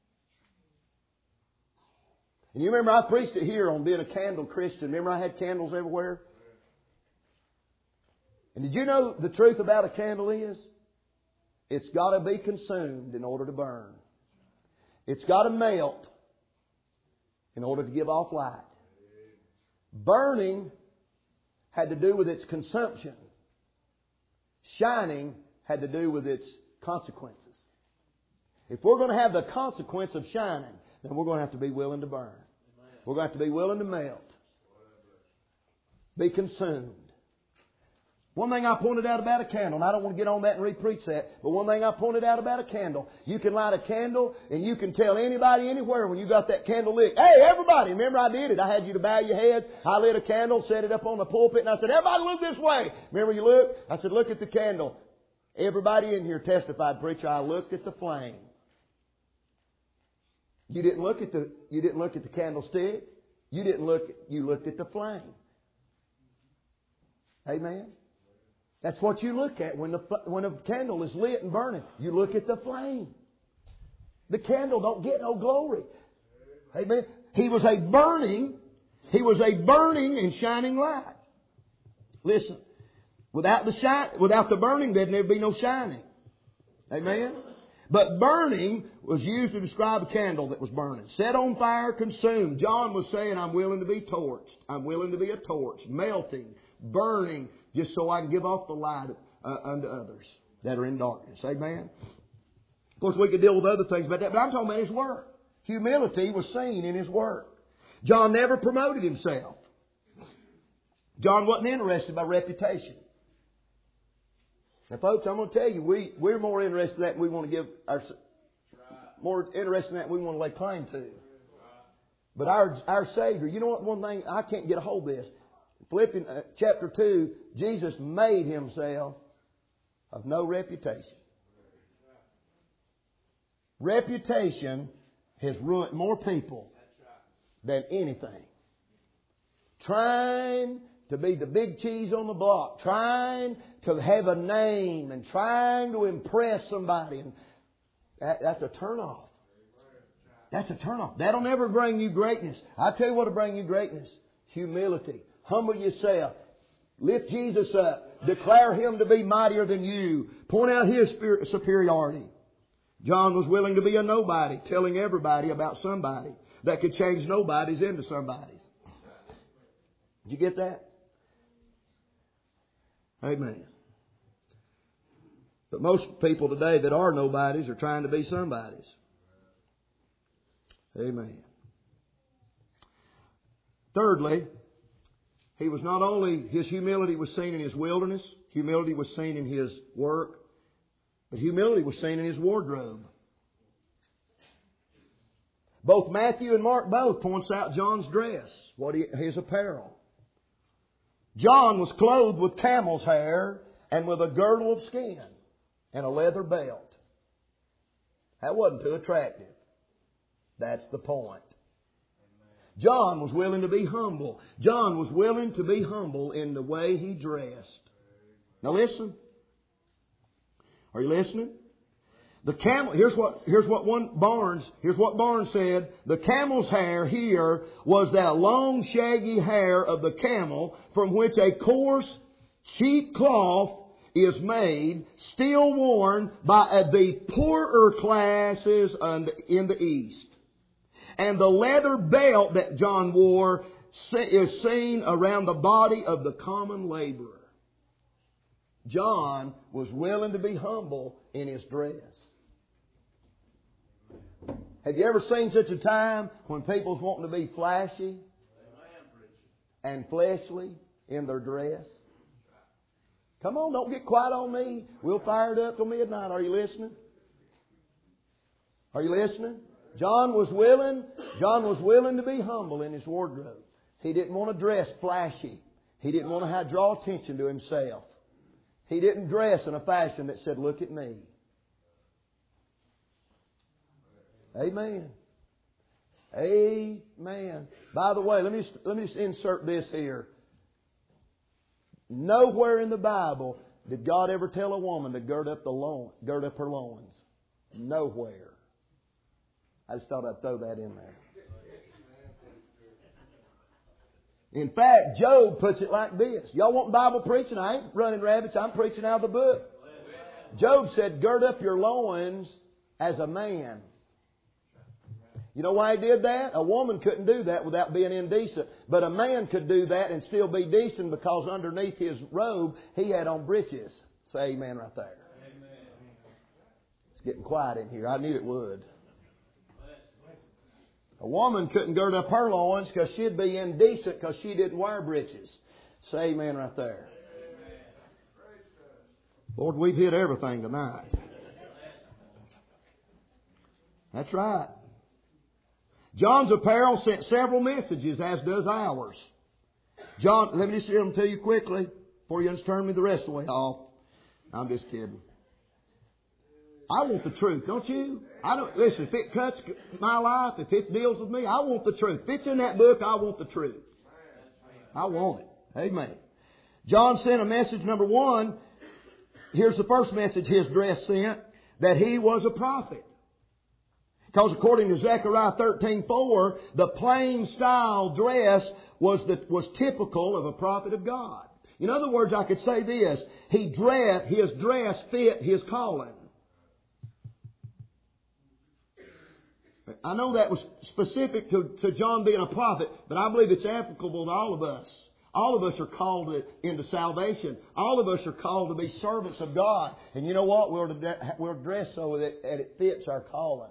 And you remember I preached it here on being a candle Christian. Remember I had candles everywhere? And did you know the truth about a candle is? It's got to be consumed in order to burn. It's got to melt in order to give off light. Burning had to do with its consumption. Shining had to do with its consequences. If we're going to have the consequence of shining, then we're going to have to be willing to burn. We're going to have to be willing to melt. Be consumed. One thing I pointed out about a candle, and I don't want to get on that and re-preach that, but one thing I pointed out about a candle, you can light a candle and you can tell anybody anywhere when you got that candle lit. Hey, everybody, remember I did it. I had you to bow your heads. I lit a candle, set it up on the pulpit, and I said, everybody look this way. Remember you looked? I said, look at the candle. Everybody in here testified, preacher, I looked at the flame. You didn't look at the candlestick. You looked at the flame. Amen. That's what you look at when a candle is lit and burning. You look at the flame. The candle don't get no glory. Amen. He was a burning and shining light. Listen, without the burning, there'd never be no shining. Amen. But burning was used to describe a candle that was burning. Set on fire, consumed. John was saying, I'm willing to be torched. I'm willing to be a torch. Melting, burning, just so I can give off the light unto others that are in darkness. Amen? Of course, we could deal with other things about that, but I'm talking about his work. Humility was seen in his work. John never promoted himself. John wasn't interested by reputation. Now, folks, I'm going to tell you, we're more interested in that than we want to give more interested in that than we want to lay claim to. But our Savior, you know what? One thing, I can't get a hold of this. Philippians chapter 2, Jesus made himself of no reputation. Reputation has ruined more people than anything. Trying to be the big cheese on the block, trying to have a name and trying to impress somebody. And that's a turnoff. That's a turnoff. That'll never bring you greatness. I'll tell you what'll bring you greatness. Humility. Humble yourself. Lift Jesus up. Declare Him to be mightier than you. Point out His superiority. John was willing to be a nobody, telling everybody about somebody that could change nobodies into somebodies. Did you get that? Amen. But most people today that are nobodies are trying to be somebodies. Amen. Thirdly, he was not only, his humility was seen in his wilderness, humility was seen in his work, but humility was seen in his wardrobe. Both Matthew and Mark both points out John's dress, his apparel. John was clothed with camel's hair and with a girdle of skin and a leather belt. That wasn't too attractive. That's the point. John was willing to be humble. John was willing to be humble in the way he dressed. Now listen. Are you listening? The camel. Here's what Barnes said. The camel's hair here was that long, shaggy hair of the camel from which a coarse cheap cloth is made, still worn by the poorer classes in the East. And the leather belt that John wore is seen around the body of the common laborer. John was willing to be humble in his dress. Have you ever seen such a time when people's wanting to be flashy and fleshly in their dress? Come on, don't get quiet on me. We'll fire it up till midnight. Are you listening? Are you listening? John was willing to be humble in his wardrobe. He didn't want to dress flashy. He didn't want to draw attention to himself. He didn't dress in a fashion that said, "Look at me." Amen. Amen. By the way, let me just insert this here. Nowhere in the Bible did God ever tell a woman to gird up her loins. Nowhere. I just thought I'd throw that in there. In fact, Job puts it like this. Y'all want Bible preaching? I ain't running rabbits. I'm preaching out of the book. Job said, "Gird up your loins as a man." You know why he did that? A woman couldn't do that without being indecent. But a man could do that and still be decent because underneath his robe he had on breeches. Say amen right there. Amen. It's getting quiet in here. I knew it would. A woman couldn't gird up her loins because she'd be indecent because she didn't wear breeches. Say amen right there. Lord, we've hit everything tonight. That's right. John's apparel sent several messages, as does ours. John, let me just hear them to you quickly before you turn me the rest of the way off. I'm just kidding. I want the truth, don't you? Listen, if it cuts my life, if it deals with me, I want the truth. If it's in that book, I want the truth. I want it. Amen. John sent a message, number one. Here's the first message his dress sent, that he was a prophet. Because according to Zechariah 13:4, the plain style dress was typical of a prophet of God. In other words, I could say this: his dress fit his calling. I know that was specific to John being a prophet, but I believe it's applicable to all of us. All of us are called into salvation. All of us are called to be servants of God. And you know what? We're dressed so that it fits our calling.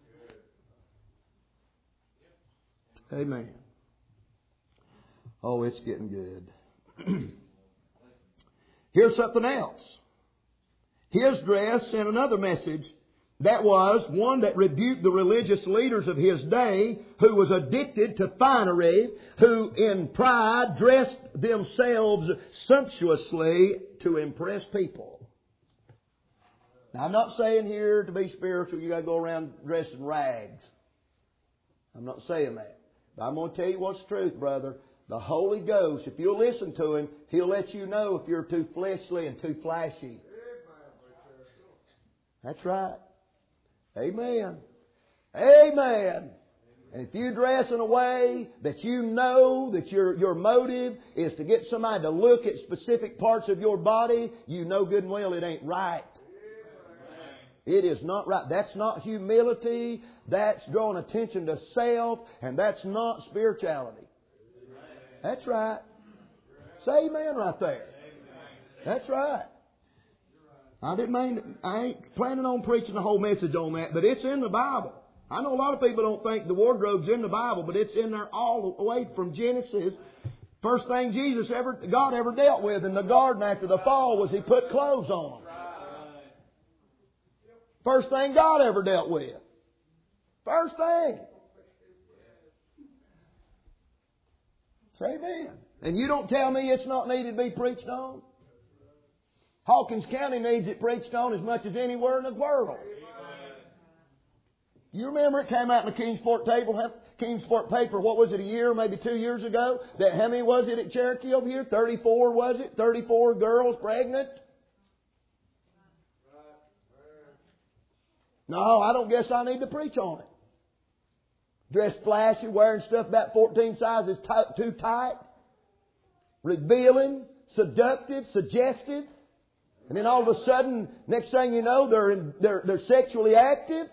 Amen. Oh, it's getting good. Here's something else. His dress sent another message. That was one that rebuked the religious leaders of his day, who was addicted to finery, who in pride dressed themselves sumptuously to impress people. Now, I'm not saying here to be spiritual you got to go around dressed in rags. I'm not saying that. But I'm going to tell you what's the truth, brother. The Holy Ghost, if you'll listen to Him, He'll let you know if you're too fleshly and too flashy. That's right. Amen. Amen. And if you dress in a way that you know that your motive is to get somebody to look at specific parts of your body, you know good and well it ain't right. It is not right. That's not humility. That's drawing attention to self. And that's not spirituality. That's right. Say amen right there. That's right. I ain't planning on preaching the whole message on that, but it's in the Bible. I know a lot of people don't think the wardrobe's in the Bible, but it's in there all the way from Genesis. First thing God ever dealt with in the garden after the fall was He put clothes on them. First thing God ever dealt with. First thing. Say amen. And you don't tell me it's not needed to be preached on. Hawkins County needs it preached on as much as anywhere in the world. You remember it came out in the Kingsport paper, what was it, a year, maybe 2 years ago? That how many was it at Cherokee over here? 34, was it? 34 girls pregnant? No, I don't guess I need to preach on it. Dressed flashy, wearing stuff about 14 sizes too tight. Revealing, seductive, suggestive. And then all of a sudden, next thing you know, they're sexually active.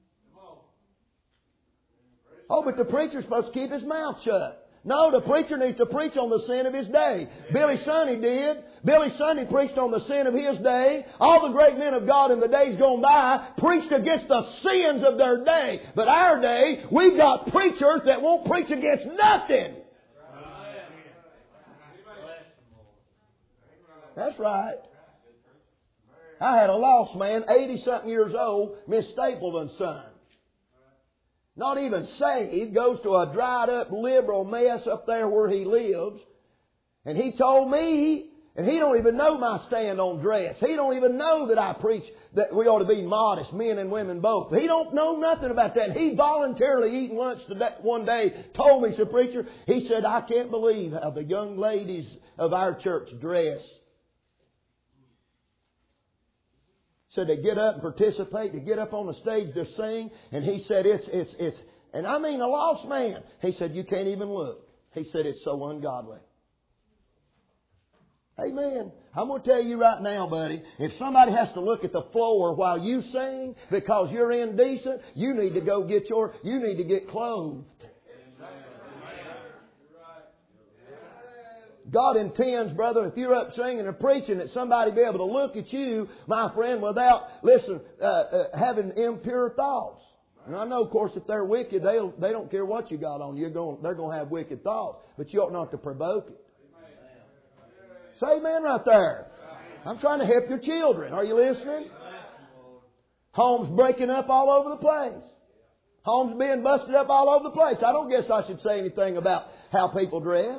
Oh, but the preacher's supposed to keep his mouth shut. No, the preacher needs to preach on the sin of his day. Billy Sunday did. Billy Sunday preached on the sin of his day. All the great men of God in the days gone by preached against the sins of their day. But our day, we've got preachers that won't preach against nothing. That's right. I had a lost man, 80-something years old, Miss Stapleton's son. Not even saved, goes to a dried up liberal mess up there where he lives. And he told me, and he don't even know my stand on dress. He don't even know that I preach that we ought to be modest, men and women both. He don't know nothing about that. And he voluntarily eating lunch one day told me, said, preacher, he said, I can't believe how the young ladies of our church dress. Said they get up and participate, they get up on the stage to sing, and he said it's and I mean a lost man. He said you can't even look. He said it's so ungodly. Amen. I'm going to tell you right now, buddy, if somebody has to look at the floor while you sing because you're indecent, you need to go you need to get clothed. God intends, brother, if you're up singing or preaching, that somebody be able to look at you, my friend, without, having impure thoughts. And I know, of course, if they're wicked, they don't care what you got on. They're going to have wicked thoughts. But you ought not to provoke it. Say amen right there. I'm trying to help your children. Are you listening? Homes breaking up all over the place. Homes being busted up all over the place. I don't guess I should say anything about how people dress.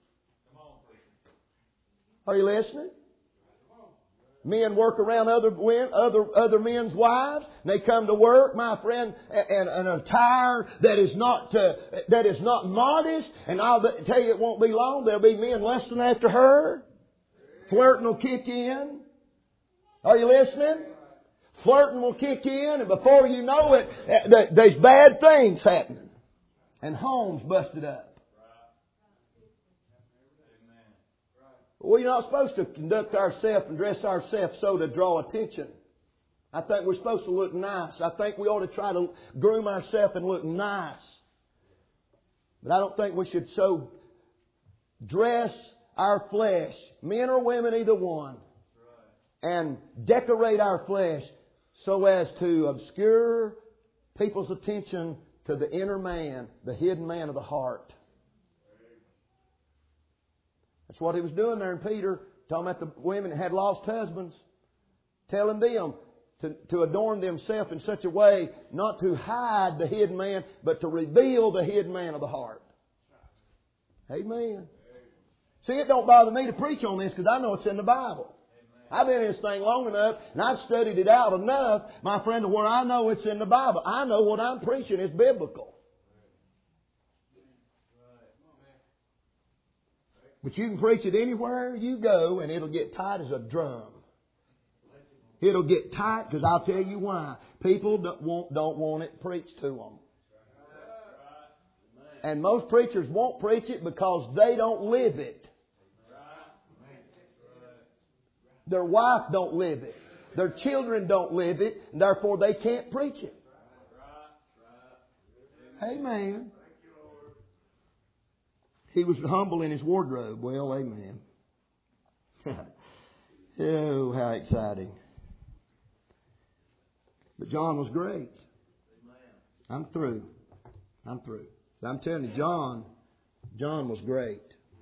Are you listening? Men work around other men's wives. They come to work, my friend, in an attire that is not modest. And I'll tell you, it won't be long. There'll be men lusting after her. Flirting will kick in. Are you listening? Flirting will kick in, and before you know it, there's bad things happening, and homes busted up. We're not supposed to conduct ourselves and dress ourselves so to draw attention. I think we're supposed to look nice. I think we ought to try to groom ourselves and look nice. But I don't think we should so dress our flesh, men or women, either one, and decorate our flesh so as to obscure people's attention to the inner man, the hidden man of the heart. That's what he was doing there in Peter, talking about the women that had lost husbands, telling them to adorn themselves in such a way not to hide the hidden man, but to reveal the hidden man of the heart. Amen. See, it don't bother me to preach on this because I know it's in the Bible. I've been in this thing long enough and I've studied it out enough, my friend, to where I know it's in the Bible. I know what I'm preaching is biblical. But you can preach it anywhere you go and it'll get tight as a drum. It'll get tight because I'll tell you why. People don't want it preached to them. And most preachers won't preach it because they don't live it. Their wife don't live it. Their children don't live it. And therefore they can't preach it. Amen. He was humble in his wardrobe. Well, amen. Oh, how exciting. But John was great. I'm through. I'm telling you, John was great.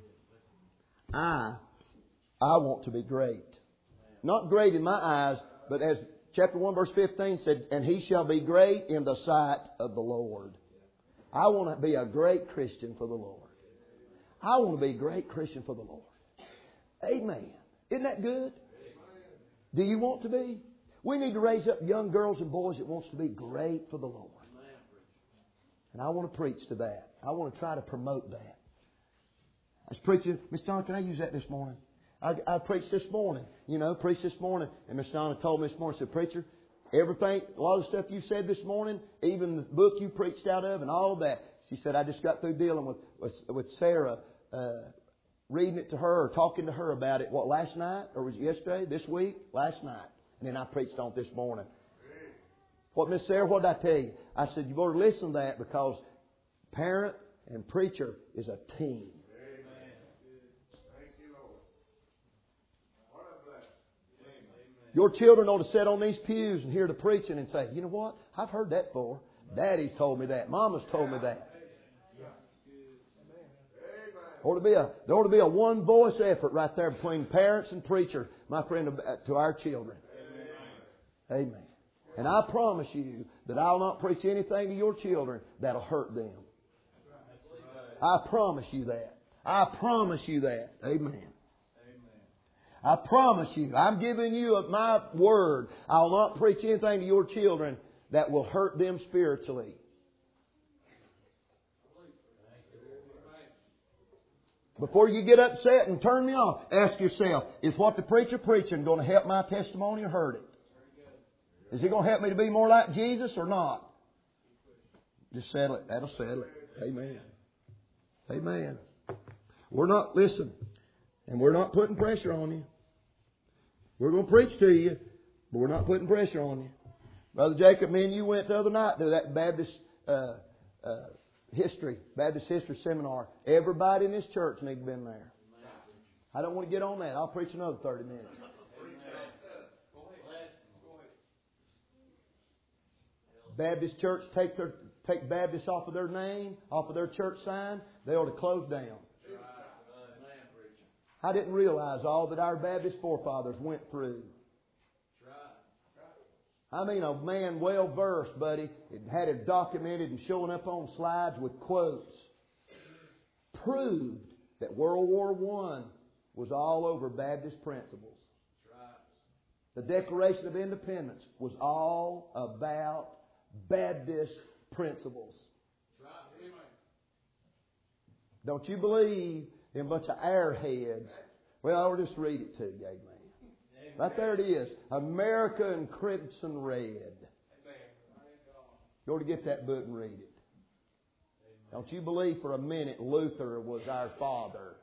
I want to be great. Not great in my eyes, but as chapter 1 verse 15 said, and he shall be great in the sight of the Lord. I want to be a great Christian for the Lord. I want to be a great Christian for the Lord. Amen. Isn't that good? Do you want to be? We need to raise up young girls and boys that wants to be great for the Lord. And I want to preach to that. I want to try to promote that. I was preaching. Miss Donna, can I use that this morning? I preached this morning. Preached this morning. And Miss Donna told me this morning, said, preacher, everything, a lot of the stuff you said this morning, even the book you preached out of and all of that. She said, I just got through dealing with Sarah reading it to her or talking to her about it, last night? Or was it yesterday? This week? Last night. And then I preached on it this morning. What, Miss Sarah, what did I tell you? I said, you better listen to that because parent and preacher is a team. Your children ought to sit on these pews and hear the preaching and say, you know what? I've heard that before. Daddy's told me that. Mama's told me that. There ought to be a one voice effort right there between parents and preacher, my friend, to our children. Amen. And I promise you that I'll not preach anything to your children that'll hurt them. I promise you that. I promise you that. Amen. I promise you, I'm giving you my word. I'll not preach anything to your children that will hurt them spiritually. Before you get upset and turn me off, ask yourself, is what the preacher preaching going to help my testimony or hurt it? Is it going to help me to be more like Jesus or not? Just settle it. That'll settle it. Amen. Amen. We're not, listen, and we're not putting pressure on you. We're going to preach to you, but we're not putting pressure on you. Brother Jacob, me and you went the other night to that Baptist history seminar. Everybody in this church needs to have been there. I don't want to get on that. I'll preach another 30 minutes. Baptist church take Baptist off of their name, off of their church sign, they ought to close down. I didn't realize all that our Baptist forefathers went through. I mean, a man well versed, buddy, had it documented and showing up on slides with quotes. Proved that World War I was all over Baptist principles. The Declaration of Independence was all about Baptist principles. Don't you believe in a bunch of airheads? Well, I'll just read it to you, amen. Right there it is. America in Crimson Red. You ought to get that book and read it. Don't you believe for a minute Luther was our father.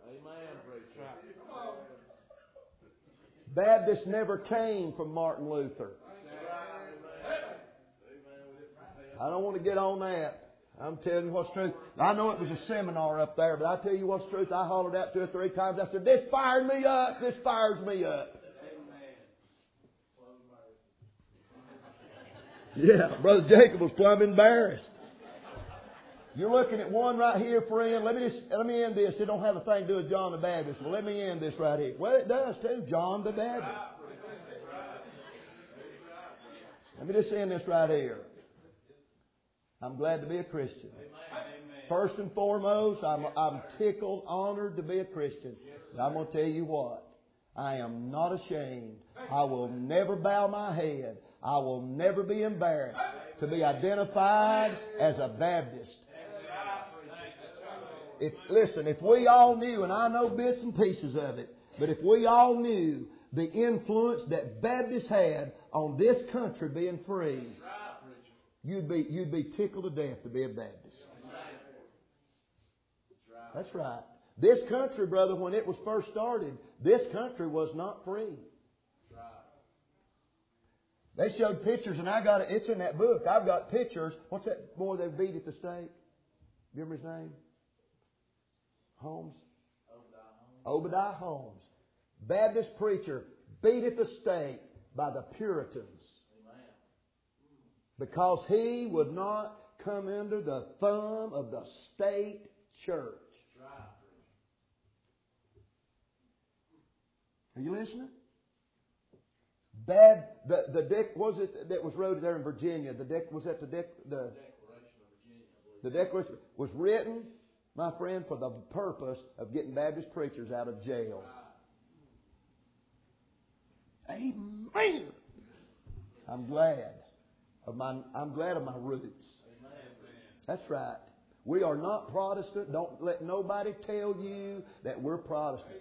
Baptists never came from Martin Luther. I don't want to get on that. I'm telling you what's truth. I know it was a seminar up there, but I tell you what's truth. I hollered out 2 or 3 times. I said, this fired me up. This fires me up. Yeah, Brother Jacob was plumb embarrassed. You're looking at one right here, friend. Let me end this. It don't have a thing to do with John the Baptist. Well, let me end this right here. Well, it does too. John the Baptist. Let me just end this right here. I'm glad to be a Christian. First and foremost, I'm tickled, honored to be a Christian. But I'm going to tell you what. I am not ashamed. I will never bow my head. I will never be embarrassed to be identified as a Baptist. Listen, if we all knew, and I know bits and pieces of it, but if we all knew the influence that Baptists had on this country being free, you'd be tickled to death to be a Baptist. That's right. This country, brother, when it was first started, this country was not free. They showed pictures, and I got it. It's in that book. I've got pictures. What's that boy they beat at the stake? Do you remember his name? Holmes? Obadiah Holmes. Baptist preacher beat at the stake by the Puritans. Because he would not come under the thumb of the state church. Are you listening? The was it that was wrote there in Virginia? The Declaration was written, my friend, for the purpose of getting Baptist preachers out of jail. Amen. I'm glad of my roots. That's right. We are not Protestant. Don't let nobody tell you that we're Protestant.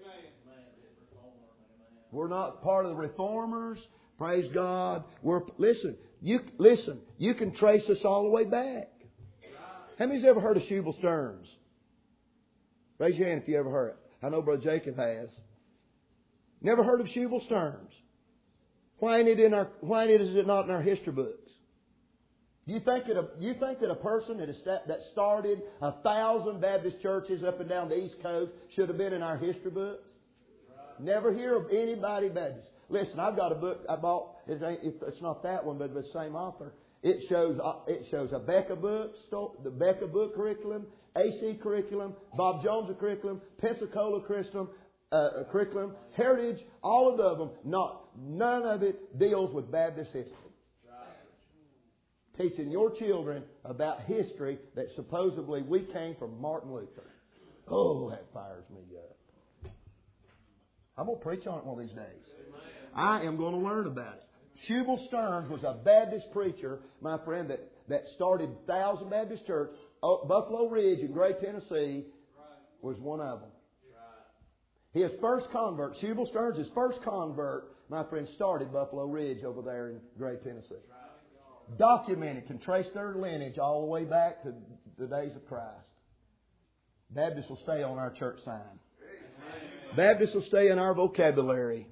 We're not part of the Reformers. Praise God. Listen. You can trace us all the way back. How many's ever heard of Shubal Stearns? Raise your hand if you ever heard it. I know Brother Jacob has. Never heard of Shubal Stearns. Why is it not in our history books? You think that a person that started 1,000 Baptist churches up and down the East Coast should have been in our history books? Never hear of anybody Baptist. Listen, I've got a book I bought. It's not that one, but the same author. It shows a Becca book, the Becca book curriculum, AC curriculum, Bob Jones curriculum, Pensacola curriculum, Heritage, all of them. None of it deals with Baptist history. Teaching your children about history that supposedly we came from Martin Luther. Oh, that fires me up. I'm going to preach on it one of these days. I am going to learn about it. Shubal Stearns was a Baptist preacher, my friend, that started 1,000 Baptist Church. Buffalo Ridge in Gray, Tennessee was one of them. His first convert, Shubal Stearns, his first convert, my friend, started Buffalo Ridge over there in Gray, Tennessee. Documented, can trace their lineage all the way back to the days of Christ. Baptists will stay on our church sign. Baptists will stay in our vocabulary.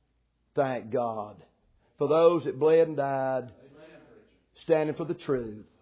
Thank God for those that bled and died, standing for the truth.